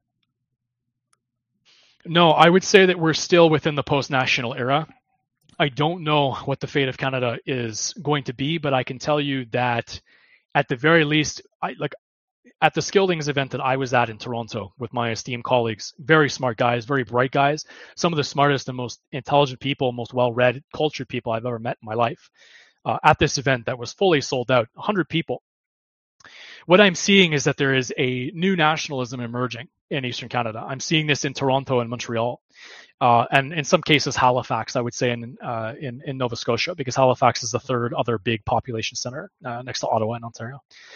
No, I would say that we're still within the post-national era. I don't know what the fate of Canada is going to be, but I can tell you that at the very least, at the Skildings event that I was at in Toronto with my esteemed colleagues, very smart guys, very bright guys, some of the smartest and most intelligent people, most well-read, cultured people I've ever met in my life. At this event that was fully sold out, 100 people. What I'm seeing is that there is a new nationalism emerging in Eastern Canada. I'm seeing this in Toronto and Montreal, and in some cases Halifax, I would say in Nova Scotia, because Halifax is the third other big population center next to Ottawa and Ontario.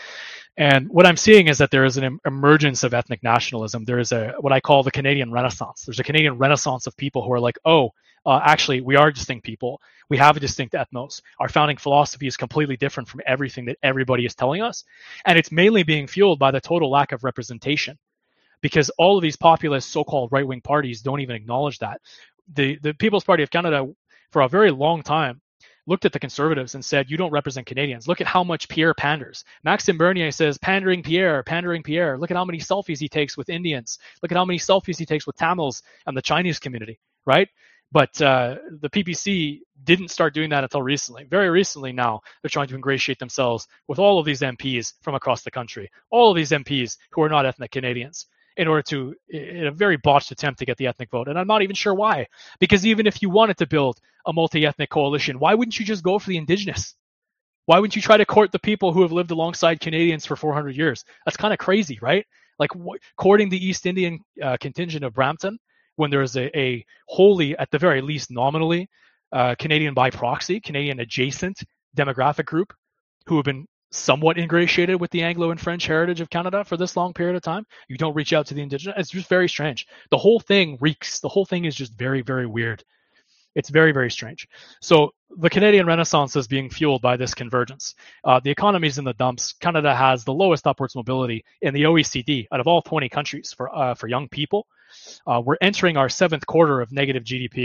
And what I'm seeing is that there is an emergence of ethnic nationalism. There is what I call the Canadian Renaissance. There's a Canadian Renaissance of people who are like, actually, we are distinct people. We have a distinct ethnos. Our founding philosophy is completely different from everything that everybody is telling us. And it's mainly being fueled by the total lack of representation, because all of these populist so-called right-wing parties don't even acknowledge that. The People's Party of Canada, for a very long time, looked at the Conservatives and said, you don't represent Canadians. Look at how much Pierre panders. Maxime Bernier says, pandering Pierre. Look at how many selfies he takes with Indians. Look at how many selfies he takes with Tamils and the Chinese community, right? But the PPC didn't start doing that until recently. Very recently now, they're trying to ingratiate themselves with all of these MPs from across the country, all of these MPs who are not ethnic Canadians, in order to, in a very botched attempt to get the ethnic vote. And I'm not even sure why. Because even if you wanted to build a multi-ethnic coalition, why wouldn't you just go for the Indigenous? Why wouldn't you try to court the people who have lived alongside Canadians for 400 years? That's kind of crazy, right? Like courting the East Indian contingent of Brampton, when there is a wholly, at the very least nominally, Canadian by proxy, Canadian adjacent demographic group who have been somewhat ingratiated with the Anglo and French heritage of Canada for this long period of time. You don't reach out to the Indigenous. It's just very strange. The whole thing reeks. The whole thing is just very, very weird. It's very, very strange. So the Canadian Renaissance is being fueled by this convergence. The economy is in the dumps. Canada has the lowest upwards mobility in the OECD out of all 20 countries for young people. We're entering our seventh quarter of negative GDP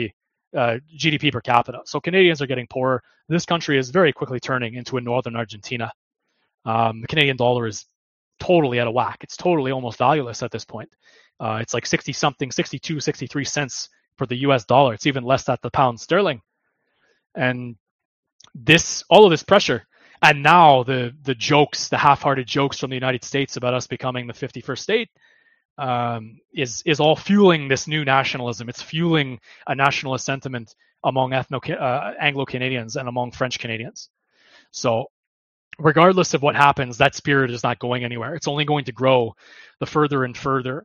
GDP per capita. So Canadians are getting poorer. This country is very quickly turning into a northern Argentina. The Canadian dollar is totally out of whack. It's totally almost valueless at this point. It's like 60-something, 62, 63 cents for the US dollar. It's even less at the pound sterling. And all of this pressure, and now the jokes, the half-hearted jokes from the United States about us becoming the 51st state, is all fueling this new nationalism. It's fueling a nationalist sentiment among Anglo-Canadians and among French Canadians. So regardless of what happens, that spirit is not going anywhere. It's only going to grow the further and further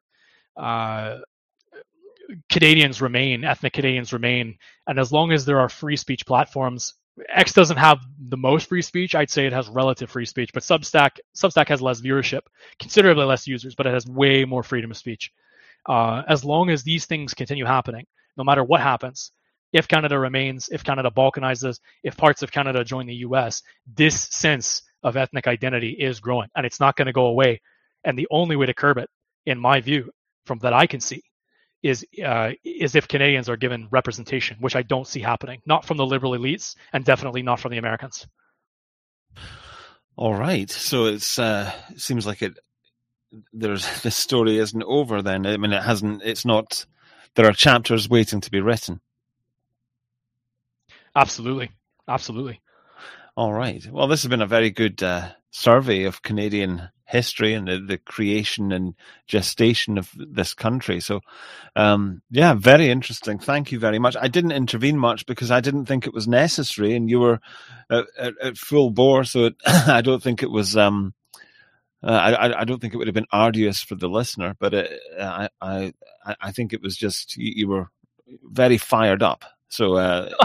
Canadians remain, ethnic Canadians remain. And as long as there are free speech platforms, X doesn't have the most free speech. I'd say it has relative free speech, but Substack has less viewership, considerably less users, but it has way more freedom of speech. As long as these things continue happening, no matter what happens, if Canada remains, if Canada balkanizes, if parts of Canada join the US, this sense of ethnic identity is growing, and it's not going to go away. And the only way to curb it, in my view, from that I can see, is if Canadians are given representation, which I don't see happening, not from the liberal elites and definitely not from the Americans. All right. So it seems like the story isn't over then. I mean, it's not, there are chapters waiting to be written. Absolutely. Absolutely. All right. Well, this has been a very good survey of Canadian history and the creation and gestation of this country. So, very interesting. Thank you very much. I didn't intervene much because I didn't think it was necessary, and you were at full bore. So I don't think it was. I don't think it would have been arduous for the listener, but I think it was just you were very fired up. So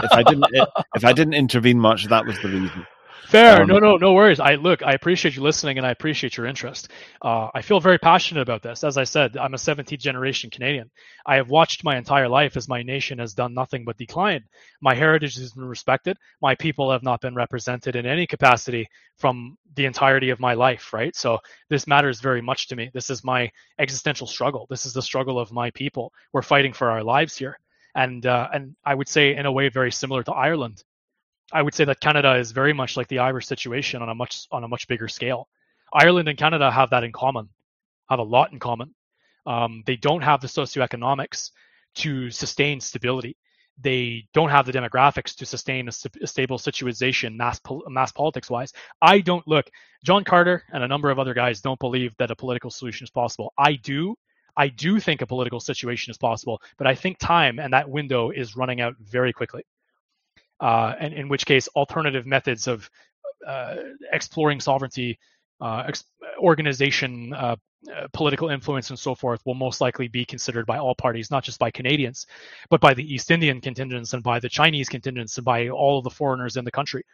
if I didn't intervene much, that was the reason. Fair. No worries. I appreciate you listening, and I appreciate your interest. I feel very passionate about this. As I said, I'm a 17th generation Canadian. I have watched my entire life as my nation has done nothing but decline. My heritage has been respected. My people have not been represented in any capacity from the entirety of my life, right? So this matters very much to me. This is my existential struggle. This is the struggle of my people. We're fighting for our lives here. And I would say, in a way, very similar to Ireland. I would say that Canada is very much like the Irish situation on a much bigger scale. Ireland and Canada have that in common, have a lot in common. They don't have the socioeconomics to sustain stability. They don't have the demographics to sustain a stable situation, mass politics wise. John Carter and a number of other guys don't believe that a political solution is possible. I do think a political situation is possible, but I think time and that window is running out very quickly. And in which case, alternative methods of exploring sovereignty, organization, political influence, and so forth will most likely be considered by all parties, not just by Canadians, but by the East Indian contingents and by the Chinese contingents and by all of the foreigners in the country.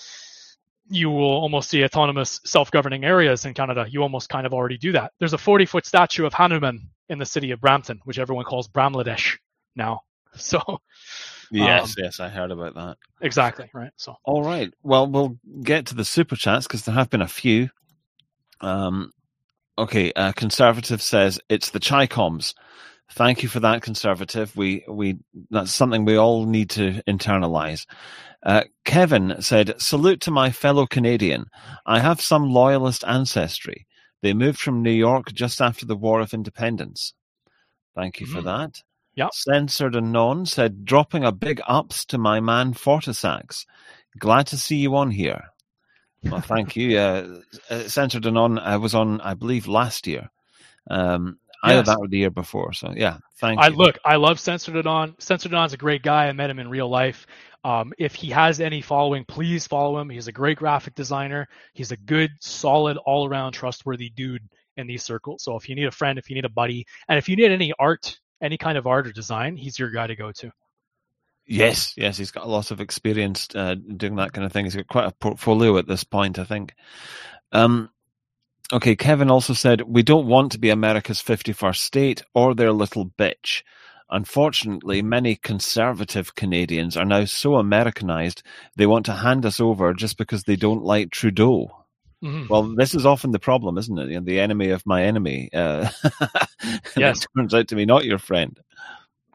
You will almost see autonomous self-governing areas in Canada. You almost kind of already do that. There's a 40-foot statue of Hanuman in the city of Brampton, which everyone calls Bramladesh now. So... Yes, I heard about that. Exactly, right. So, all right. Well, we'll get to the super chats because there have been a few. Okay, Conservative says it's the Chi-Coms. Thank you for that, Conservative. That's something we all need to internalize. Kevin said, salute to my fellow Canadian. I have some loyalist ancestry. They moved from New York just after the War of Independence. Thank you for that. Yeah. Censored Anon said, dropping a big ups to my man Fortisax. Glad to see you on here. Well, thank you. Censored Anon was on, I believe, last year. Either that or the year before. So, yeah, thank you. Look, I love Censored Anon. Censored Anon's a great guy. I met him in real life. If he has any following, please follow him. He's a great graphic designer. He's a good, solid, all-around, trustworthy dude in these circles. So if you need a friend, if you need a buddy, and if you need any art, any kind of art or design, he's your guy to go to. Yes, he's got a lot of experience doing that kind of thing. He's got quite a portfolio at this point, I think. Okay, Kevin also said, we don't want to be America's 51st state or their little bitch. Unfortunately, many conservative Canadians are now so Americanized they want to hand us over just because they don't like Trudeau. Mm-hmm. Well, this is often the problem, isn't it? The enemy of my enemy. Yes. It turns out to be not your friend.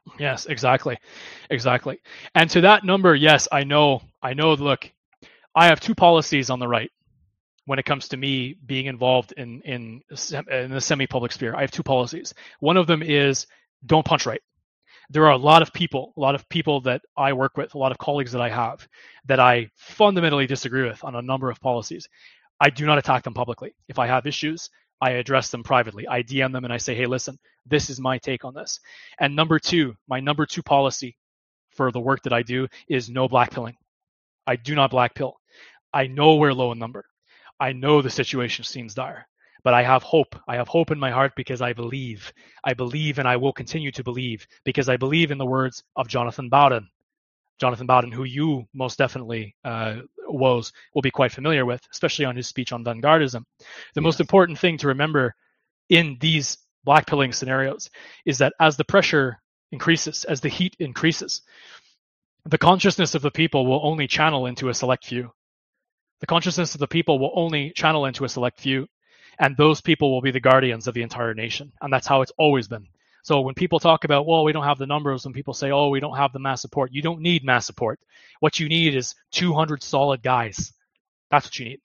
Yes, exactly. And to that number, yes, I know. Look, I have two policies on the right when it comes to me being involved in the semi-public sphere. I have two policies. One of them is don't punch right. There are a lot of people that I work with, a lot of colleagues that I have, that I fundamentally disagree with on a number of policies. I do not attack them publicly. If I have issues, I address them privately. I DM them and I say, hey, listen, this is my take on this. And my number two policy for the work that I do is no blackpilling. I do not blackpill. I know we're low in number. I know the situation seems dire, but I have hope. I have hope in my heart because I believe. I believe, and I will continue to believe, because I believe in the words of Jonathan Bowden. Jonathan Bowden, who you most definitely will be quite familiar with, especially on his speech on vanguardism. The most important thing to remember in these blackpilling scenarios is that as the pressure increases, as the heat increases, the consciousness of the people will only channel into a select few. The consciousness of the people will only channel into a select few, and those people will be the guardians of the entire nation. And that's how it's always been. So when people talk about, well, we don't have the numbers, when people say, oh, we don't have the mass support, you don't need mass support. What you need is 200 solid guys. That's what you need.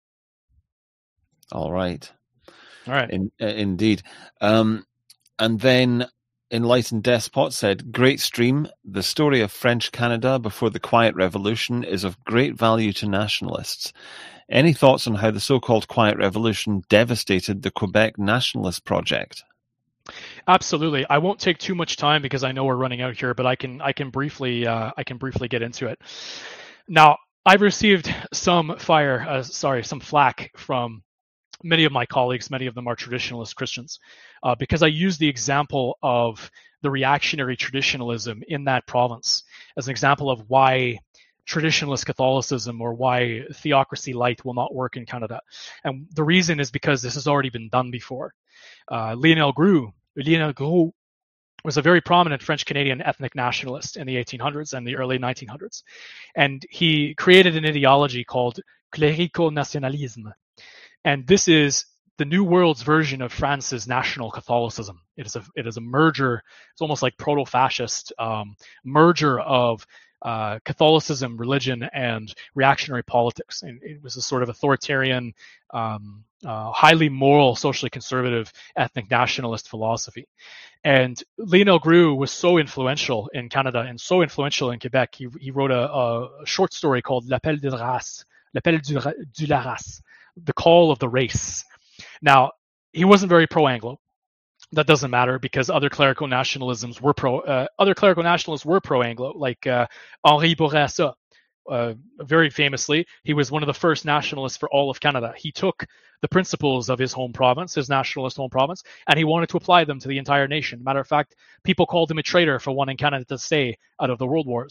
All right. Indeed. And then Enlightened Despot said, great stream. The story of French Canada before the Quiet Revolution is of great value to nationalists. Any thoughts on how the so-called Quiet Revolution devastated the Quebec nationalist project? Absolutely. I won't take too much time because I know we're running out here, but I can briefly get into it. Now, I've received some flack from many of my colleagues. Many of them are traditionalist Christians, because I use the example of the reactionary traditionalism in that province as an example of why traditionalist Catholicism or why theocracy light will not work in Canada. And the reason is because this has already been done before. Lionel Groulx was a very prominent French-Canadian ethnic nationalist in the 1800s and the early 1900s. And he created an ideology called clerico-nationalisme. And this is the New World's version of France's national Catholicism. It is a merger. It's almost like proto-fascist merger of Catholicism, religion, and reactionary politics. And it was a sort of authoritarian, highly moral, socially conservative, ethnic nationalist philosophy. And Lionel Groulx was so influential in Canada and so influential in Quebec. He wrote a short story called L'Appel de race, L'Appel du la race, the call of the race. Now, he wasn't very pro-Anglo. That doesn't matter because other clerical nationalists were pro-Anglo, like Henri Bourassa. Very famously, he was one of the first nationalists for all of Canada. He took the principles of his home province, his nationalist home province, and he wanted to apply them to the entire nation. Matter of fact, people called him a traitor for wanting Canada to stay out of World War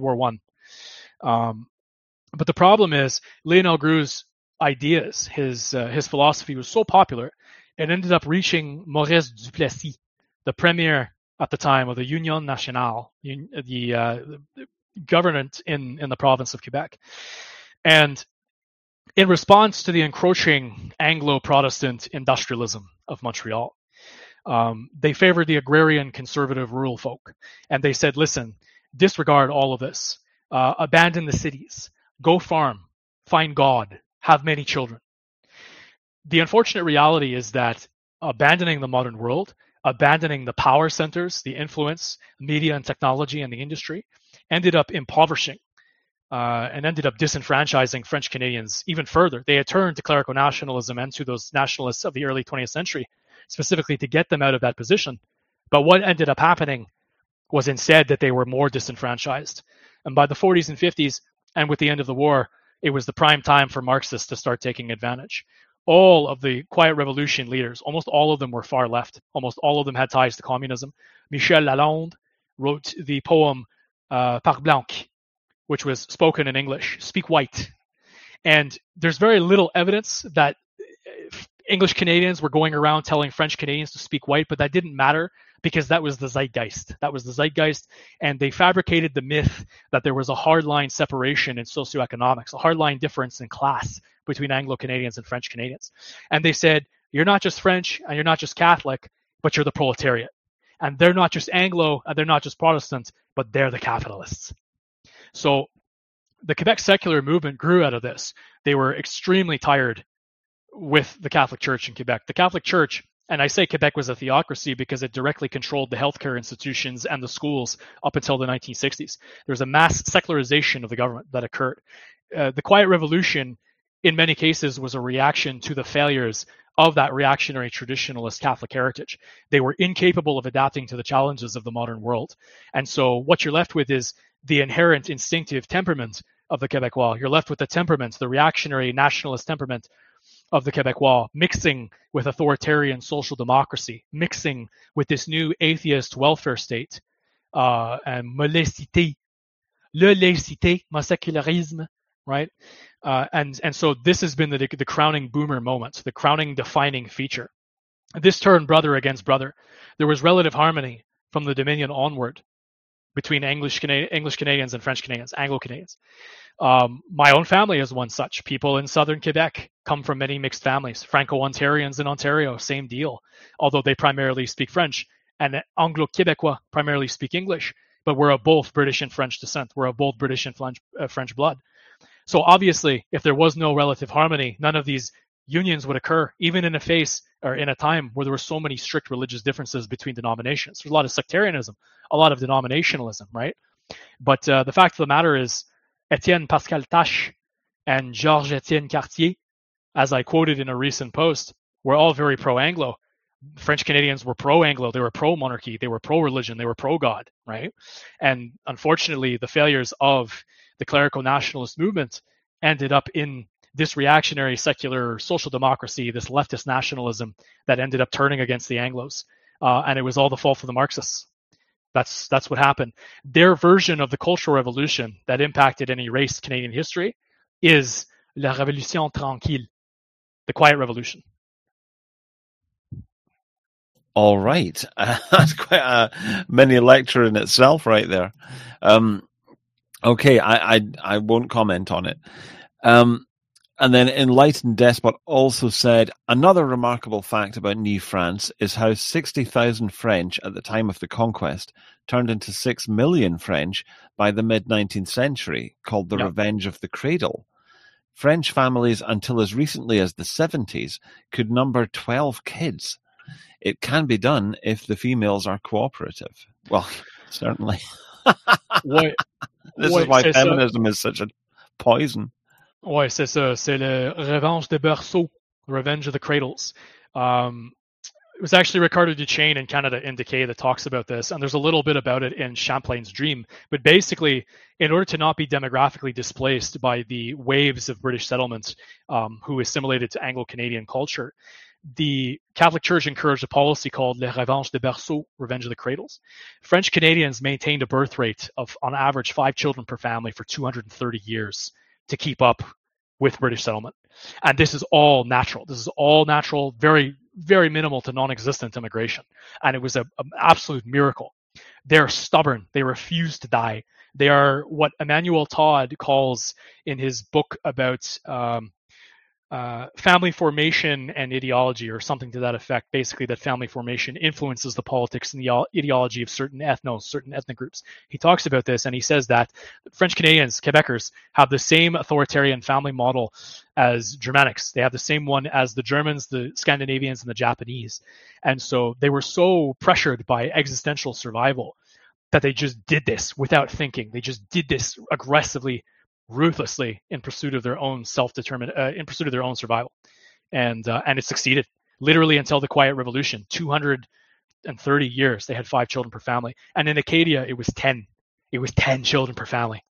I. But the problem is Lionel Groulx's ideas, his philosophy was so popular, it ended up reaching Maurice Duplessis, the premier at the time of the Union Nationale, the government in the province of Quebec. And in response to the encroaching Anglo-Protestant industrialism of Montreal, they favored the agrarian conservative rural folk. And they said, listen, disregard all of this. Abandon the cities. Go farm. Find God. Have many children. The unfortunate reality is that abandoning the modern world, abandoning the power centers, the influence, media and technology and the industry, ended up impoverishing and ended up disenfranchising French Canadians even further. They had turned to clerical nationalism and to those nationalists of the early 20th century, specifically to get them out of that position. But what ended up happening was instead that they were more disenfranchised. And by the 40s and 50s, and with the end of the war, it was the prime time for Marxists to start taking advantage. All of the Quiet Revolution leaders, almost all of them were far left. Almost all of them had ties to communism. Michel Lalonde wrote the poem Parle Blanc, which was spoken in English, Speak White. And there's very little evidence that English Canadians were going around telling French Canadians to speak white, but that didn't matter because that was the zeitgeist. That was the zeitgeist, and they fabricated the myth that there was a hardline separation in socioeconomics, a hardline difference in class between Anglo-Canadians and French Canadians. And they said, you're not just French and you're not just Catholic, but you're the proletariat. And they're not just Anglo, and they're not just Protestant, but they're the capitalists. So the Quebec secular movement grew out of this. They were extremely tired with the Catholic Church in Quebec. The Catholic Church, and I say Quebec was a theocracy because it directly controlled the healthcare institutions and the schools up until the 1960s. There was a mass secularization of the government that occurred. The Quiet Revolution, in many cases, was a reaction to the failures of that reactionary traditionalist Catholic heritage. They were incapable of adapting to the challenges of the modern world. And so what you're left with is the inherent instinctive temperament of the Québécois. You're left with the temperament, the reactionary nationalist temperament of the Québécois, mixing with authoritarian social democracy, mixing with this new atheist welfare state, and le laïcité, mon sécularisme, right? And so this has been the crowning boomer moment, the crowning defining feature. This turned brother against brother. There was relative harmony from the Dominion onward between English Canadians and French Canadians, Anglo Canadians. My own family is one such. People in southern Quebec come from many mixed families. Franco-Ontarians in Ontario, same deal, although they primarily speak French. And Anglo-Québécois primarily speak English, but we're of both British and French descent. We're of both British and French blood. So obviously, if there was no relative harmony, none of these unions would occur, even in a time where there were so many strict religious differences between denominations. There's a lot of sectarianism, a lot of denominationalism, right? But the fact of the matter is, Étienne Pascal Tache and Georges Étienne Cartier, as I quoted in a recent post, were all very pro-Anglo. French Canadians were pro-Anglo, they were pro-monarchy, they were pro-religion, they were pro-God, right? And unfortunately, the failures of the clerical nationalist movement ended up in this reactionary secular social democracy, this leftist nationalism that ended up turning against the Anglos. And it was all the fault of the Marxists. That's what happened. Their version of the Cultural Revolution that impacted and erased Canadian history is la Révolution tranquille, the Quiet Revolution. All right. That's quite a mini lecture in itself right there. Okay, I won't comment on it. And then Enlightened Despot also said, another remarkable fact about New France is how 60,000 French at the time of the conquest turned into 6 million French by the mid-19th century, called the Revenge of the Cradle. French families until as recently as the 70s could number 12 kids. It can be done if the females are cooperative. Well, certainly. This is why feminism is such a poison. Ouais, c'est ça. C'est le Revanche des Berceaux, Revenge of the Cradles. It was actually Ricardo Duchesne in Canada in Decay that talks about this, and there's a little bit about it in Champlain's Dream. But basically, in order to not be demographically displaced by the waves of British settlements who assimilated to Anglo-Canadian culture, the Catholic Church encouraged a policy called Le Revanche des Berceaux, Revenge of the Cradles. French Canadians maintained a birth rate of, on average, 5 children per family for 230 years to keep up with British settlement. And this is all natural. This is all natural, very, very minimal to non-existent immigration. And it was an absolute miracle. They're stubborn. They refuse to die. They are what Emmanuel Todd calls in his book about family formation and ideology, or something to that effect, basically that family formation influences the politics and the ideology of certain ethnos, certain ethnic groups. He talks about this, and he says that French Canadians, Quebecers, have the same authoritarian family model as Germanics. They have the same one as the Germans, the Scandinavians, and the Japanese. And so they were so pressured by existential survival that they just did this without thinking. They just did this aggressively, ruthlessly, in pursuit of their own in pursuit of their own survival, and it succeeded. Literally until the Quiet Revolution, 230 years, they had 5 children per family, and in Acadia it was 10. It was 10 children per family.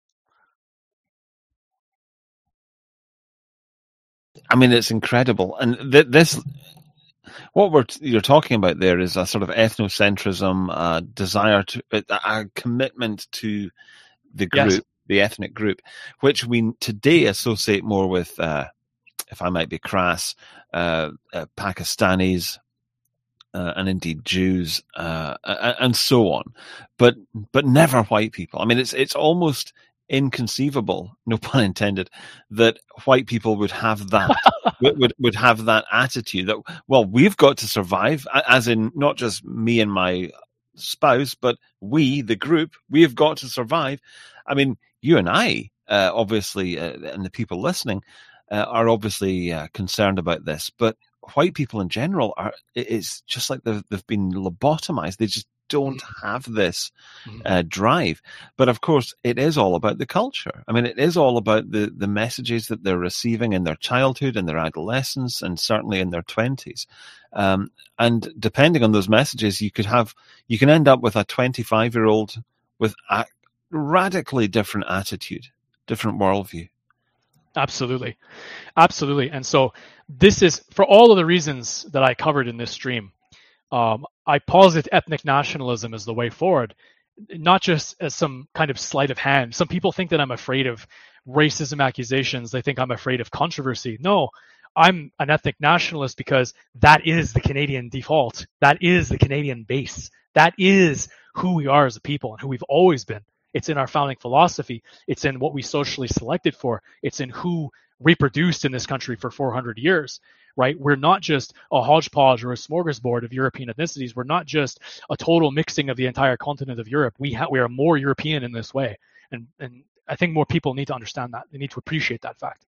I mean, it's incredible, and this. What you're talking about there is a sort of ethnocentrism, a desire to, a commitment to the group. Yes. The ethnic group, which we today associate more with, if I might be crass, Pakistanis, and indeed Jews, and so on, but never white people. I mean, it's almost inconceivable, no pun intended, that white people would have that would have that attitude that, well, we've got to survive, as in not just me and my spouse, but we, the group, we have got to survive. I mean, you and I, obviously, and the people listening, are obviously concerned about this, but white people in general it's just like they've been lobotomized. They just don't have this drive. But of course, it is all about the culture. I mean, it is all about the messages that they're receiving in their childhood, in their adolescence, and certainly in their 20s. And depending on those messages, you can end up with a 25-year-old with a radically different attitude, different worldview. Absolutely. And so this is, for all of the reasons that I covered in this stream, I posit ethnic nationalism as the way forward, not just as some kind of sleight of hand. Some people think that I'm afraid of racism accusations. They think I'm afraid of controversy. No, I'm an ethnic nationalist because that is the Canadian default. That is the Canadian base. That is who we are as a people and who we've always been. It's in our founding philosophy. It's in what we socially selected for. It's in who reproduced in this country for 400 years, right? We're not just a hodgepodge or a smorgasbord of European ethnicities. We're not just a total mixing of the entire continent of Europe. We are more European in this way. And I think more people need to understand that. They need to appreciate that fact.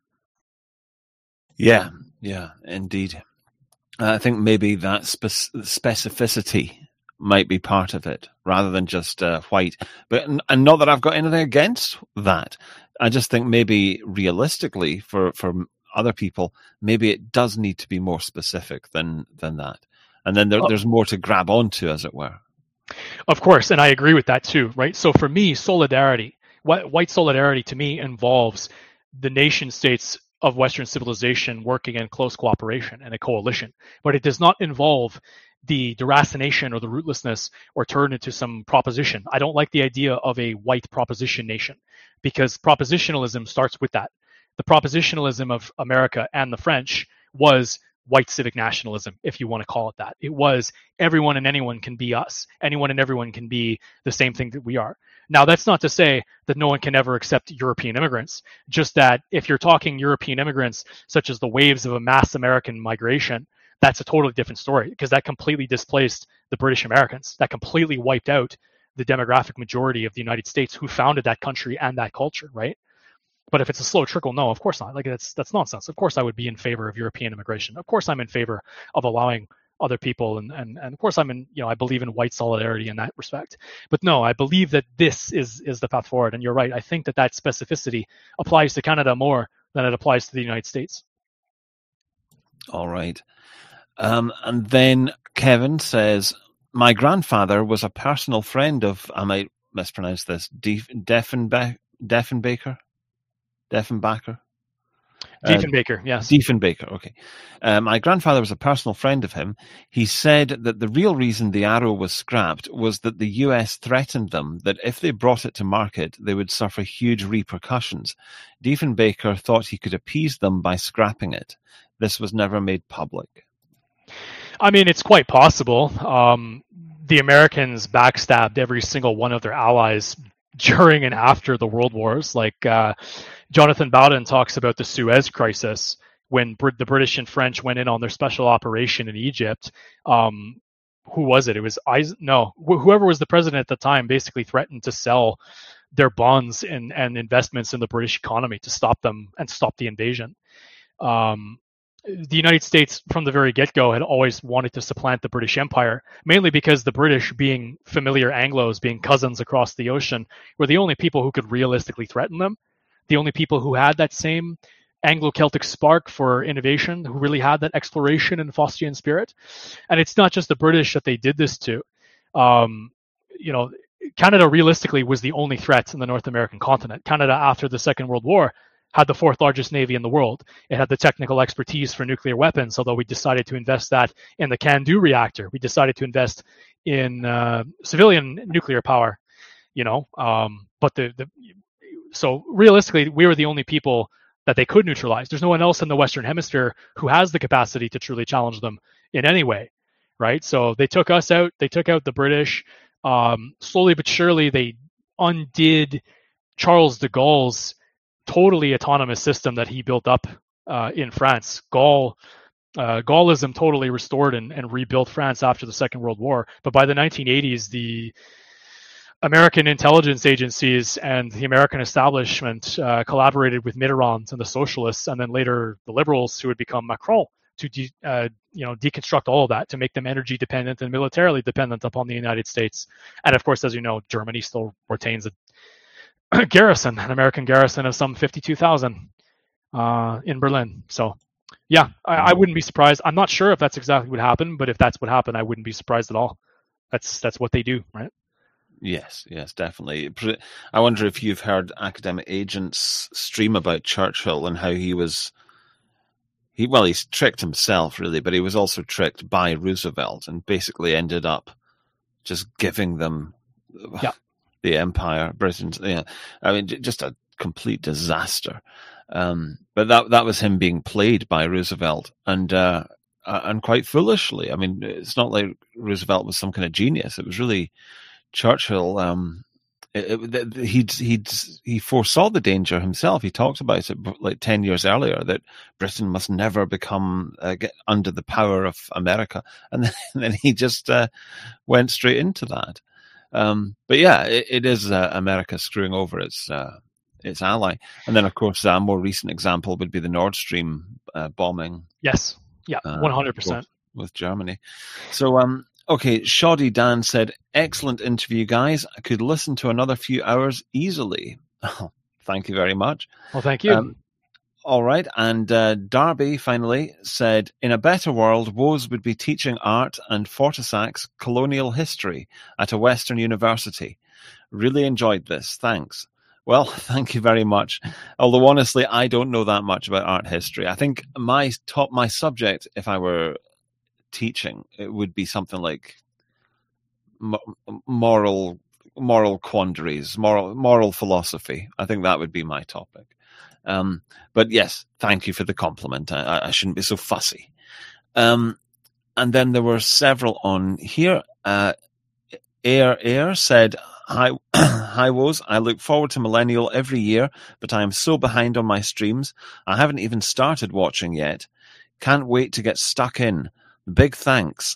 Yeah, indeed. I think maybe that specificity might be part of it rather than just white. And not that I've got anything against that. I just think maybe realistically for other people, maybe it does need to be more specific than that. And then there's more to grab onto, as it were. Of course, and I agree with that too, right? So for me, solidarity, white solidarity to me involves the nation states of Western civilization working in close cooperation and a coalition. But it does not involve the deracination or the rootlessness or turn into some proposition. I don't like the idea of a white proposition nation because propositionalism starts with that. The propositionalism of America and the French was white civic nationalism, if you want to call it that. It was everyone and anyone can be us. Anyone and everyone can be the same thing that we are. Now, that's not to say that no one can ever accept European immigrants, just that if you're talking European immigrants, such as the waves of a mass American migration, that's a totally different story because that completely displaced the British Americans. That completely wiped out the demographic majority of the United States who founded that country and that culture, right? But if it's a slow trickle, no, of course not. Like that's nonsense. Of course I would be in favor of European immigration. Of course I'm in favor of allowing other people and of course I believe in white solidarity in that respect. But no, I believe that this is the path forward. And you're right. I think that specificity applies to Canada more than it applies to the United States. All right. And then Kevin says, my grandfather was a personal friend of, I might mispronounce this, Diefenbaker? Diefenbaker, yes. Diefenbaker, okay. My grandfather was a personal friend of him. He said that the real reason the Arrow was scrapped was that the US threatened them that if they brought it to market, they would suffer huge repercussions. Diefenbaker thought he could appease them by scrapping it. This was never made public. I mean, it's quite possible. The Americans backstabbed every single one of their allies during and after the World Wars. Like Jonathan Bowden talks about the Suez Crisis when the British and French went in on their special operation in Egypt. Who was it? It was whoever was the president at the time basically threatened to sell their bonds and investments in the British economy to stop them and stop the invasion. The United States, from the very get-go, had always wanted to supplant the British Empire, mainly because the British, being familiar Anglos, being cousins across the ocean, were the only people who could realistically threaten them, the only people who had that same Anglo-Celtic spark for innovation, who really had that exploration and Faustian spirit. And it's not just the British that they did this to. Canada realistically was the only threat in the North American continent. Canada, after the Second World War, had the fourth largest navy in the world. It had the technical expertise for nuclear weapons, although we decided to invest that in the CANDU reactor. We decided to invest in civilian nuclear power, so realistically, we were the only people that they could neutralize. There's no one else in the Western Hemisphere who has the capacity to truly challenge them in any way, right? So they took us out. They took out the British. Slowly but surely, they undid Charles de Gaulle's totally autonomous system that he built up in France. Gaulle Gaullism totally restored and rebuilt France after the Second World War. But by the 1980s, the American intelligence agencies and the American establishment collaborated with Mitterrand and the socialists, and then later the liberals, who would become Macron, to deconstruct all of that, to make them energy dependent and militarily dependent upon the United States. And of course, as you know, Germany still retains a garrison, an American garrison of some 52,000 in Berlin. So yeah, I wouldn't be surprised. I'm not sure if that's exactly what happened, but if that's what happened, I wouldn't be surprised at all. That's what they do, right? Yes, definitely. I wonder if you've heard Academic Agent's stream about Churchill and how he's tricked himself, really, but he was also tricked by Roosevelt and basically ended up just giving them the empire, Britain. Yeah, I mean, just a complete disaster. But that was him being played by Roosevelt, and quite foolishly. I mean, it's not like Roosevelt was some kind of genius. It was really Churchill. He foresaw the danger himself. He talked about it like 10 years earlier, that Britain must never become get under the power of America, and then he just went straight into that. But yeah, it is America screwing over its ally. And then, of course, a more recent example would be the Nord Stream bombing. Yes, yeah, 100% with Germany. So, okay, Shoddy Dan said, excellent interview, guys. I could listen to another few hours easily. Oh, thank you very much. Well, thank you. All right. And Darby finally said, in a better world, Woz would be teaching art and Fortisak's colonial history at a Western university. Really enjoyed this. Thanks. Well, thank you very much. Although, honestly, I don't know that much about art history. I think my subject, if I were teaching, it would be something like moral quandaries, moral philosophy. I think that would be my topic. But yes, thank you for the compliment. I shouldn't be so fussy. And then there were several on here. Air said, Hi Woz, I look forward to Millennial every year, but I am so behind on my streams. I haven't even started watching yet. Can't wait to get stuck in. Big thanks.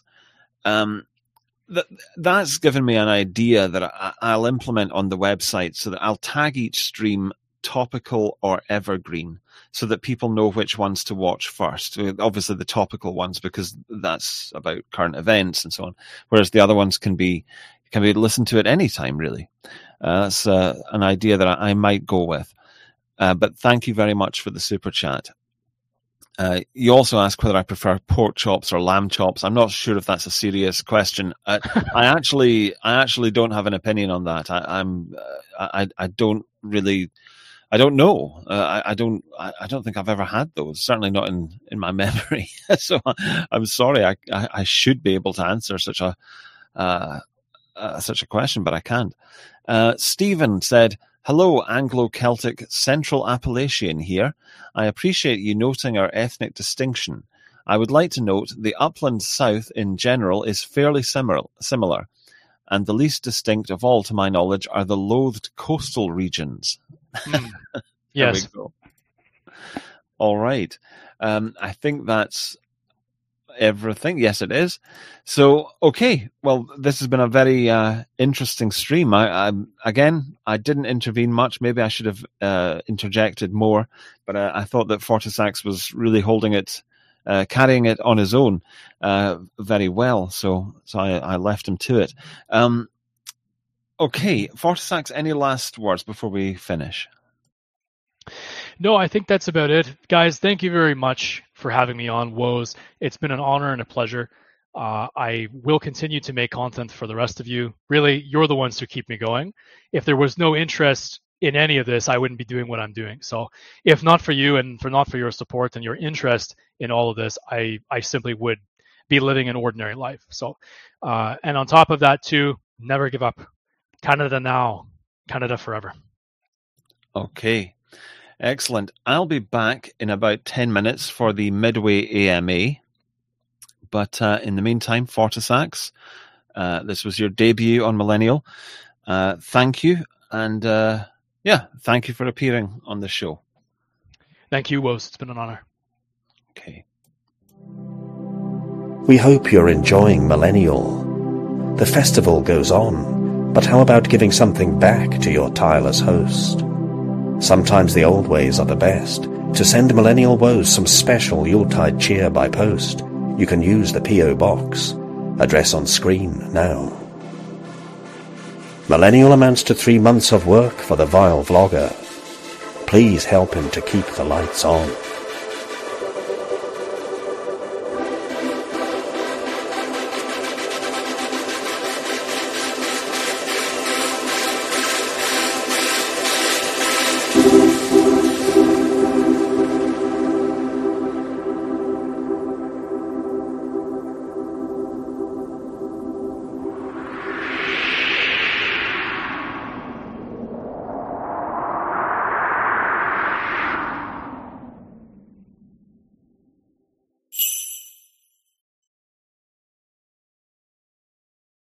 That's given me an idea that I'll implement on the website, so that I'll tag each stream topical or evergreen, so that people know which ones to watch first. Obviously the topical ones, because that's about current events and so on, whereas the other ones can be listened to at any time, really. That's an idea that I might go with. But thank you very much for the super chat. You also ask whether I prefer pork chops or lamb chops. I'm not sure if that's a serious question. I actually don't have an opinion on that. I don't know. I don't think I've ever had those. Certainly not in my memory. So I'm sorry. I should be able to answer such a question, but I can't. Stephen said, hello, Anglo-Celtic Central Appalachian here. I appreciate you noting our ethnic distinction. I would like to note the upland south in general is fairly similar, and the least distinct of all, to my knowledge, are the loathed coastal regions. Yes. There we go. All right. I think that's everything. Yes, it is. So, okay. Well, this has been a very interesting stream. I didn't intervene much. Maybe I should have interjected more, but I thought that Fortisax was really holding it, carrying it on his own very well. So I left him to it. Okay, Fortisax, any last words before we finish? No, I think that's about it. Guys, thank you very much for having me on Woz. It's been an honor and a pleasure. I will continue to make content for the rest of you. Really, you're the ones who keep me going. If there was no interest in any of this, I wouldn't be doing what I'm doing. So if not for you and not for your support and your interest in all of this, I simply would be living an ordinary life. So, and on top of that too, never give up. Canada now, Canada forever. Okay. Excellent. I'll be back in about 10 minutes for the Midway AMA. But in the meantime, Fortisax, this was your debut on Millennial. Thank you. And thank you for appearing on the show. Thank you, Woz. It's been an honor. Okay. We hope you're enjoying Millennial. The festival goes on, but how about giving something back to your tireless host? Sometimes the old ways are the best. To send Millennial Woes some special Yuletide cheer by post, you can use the P.O. Box, address on screen now. Millennial amounts to 3 months of work for the vile vlogger. Please help him to keep the lights on.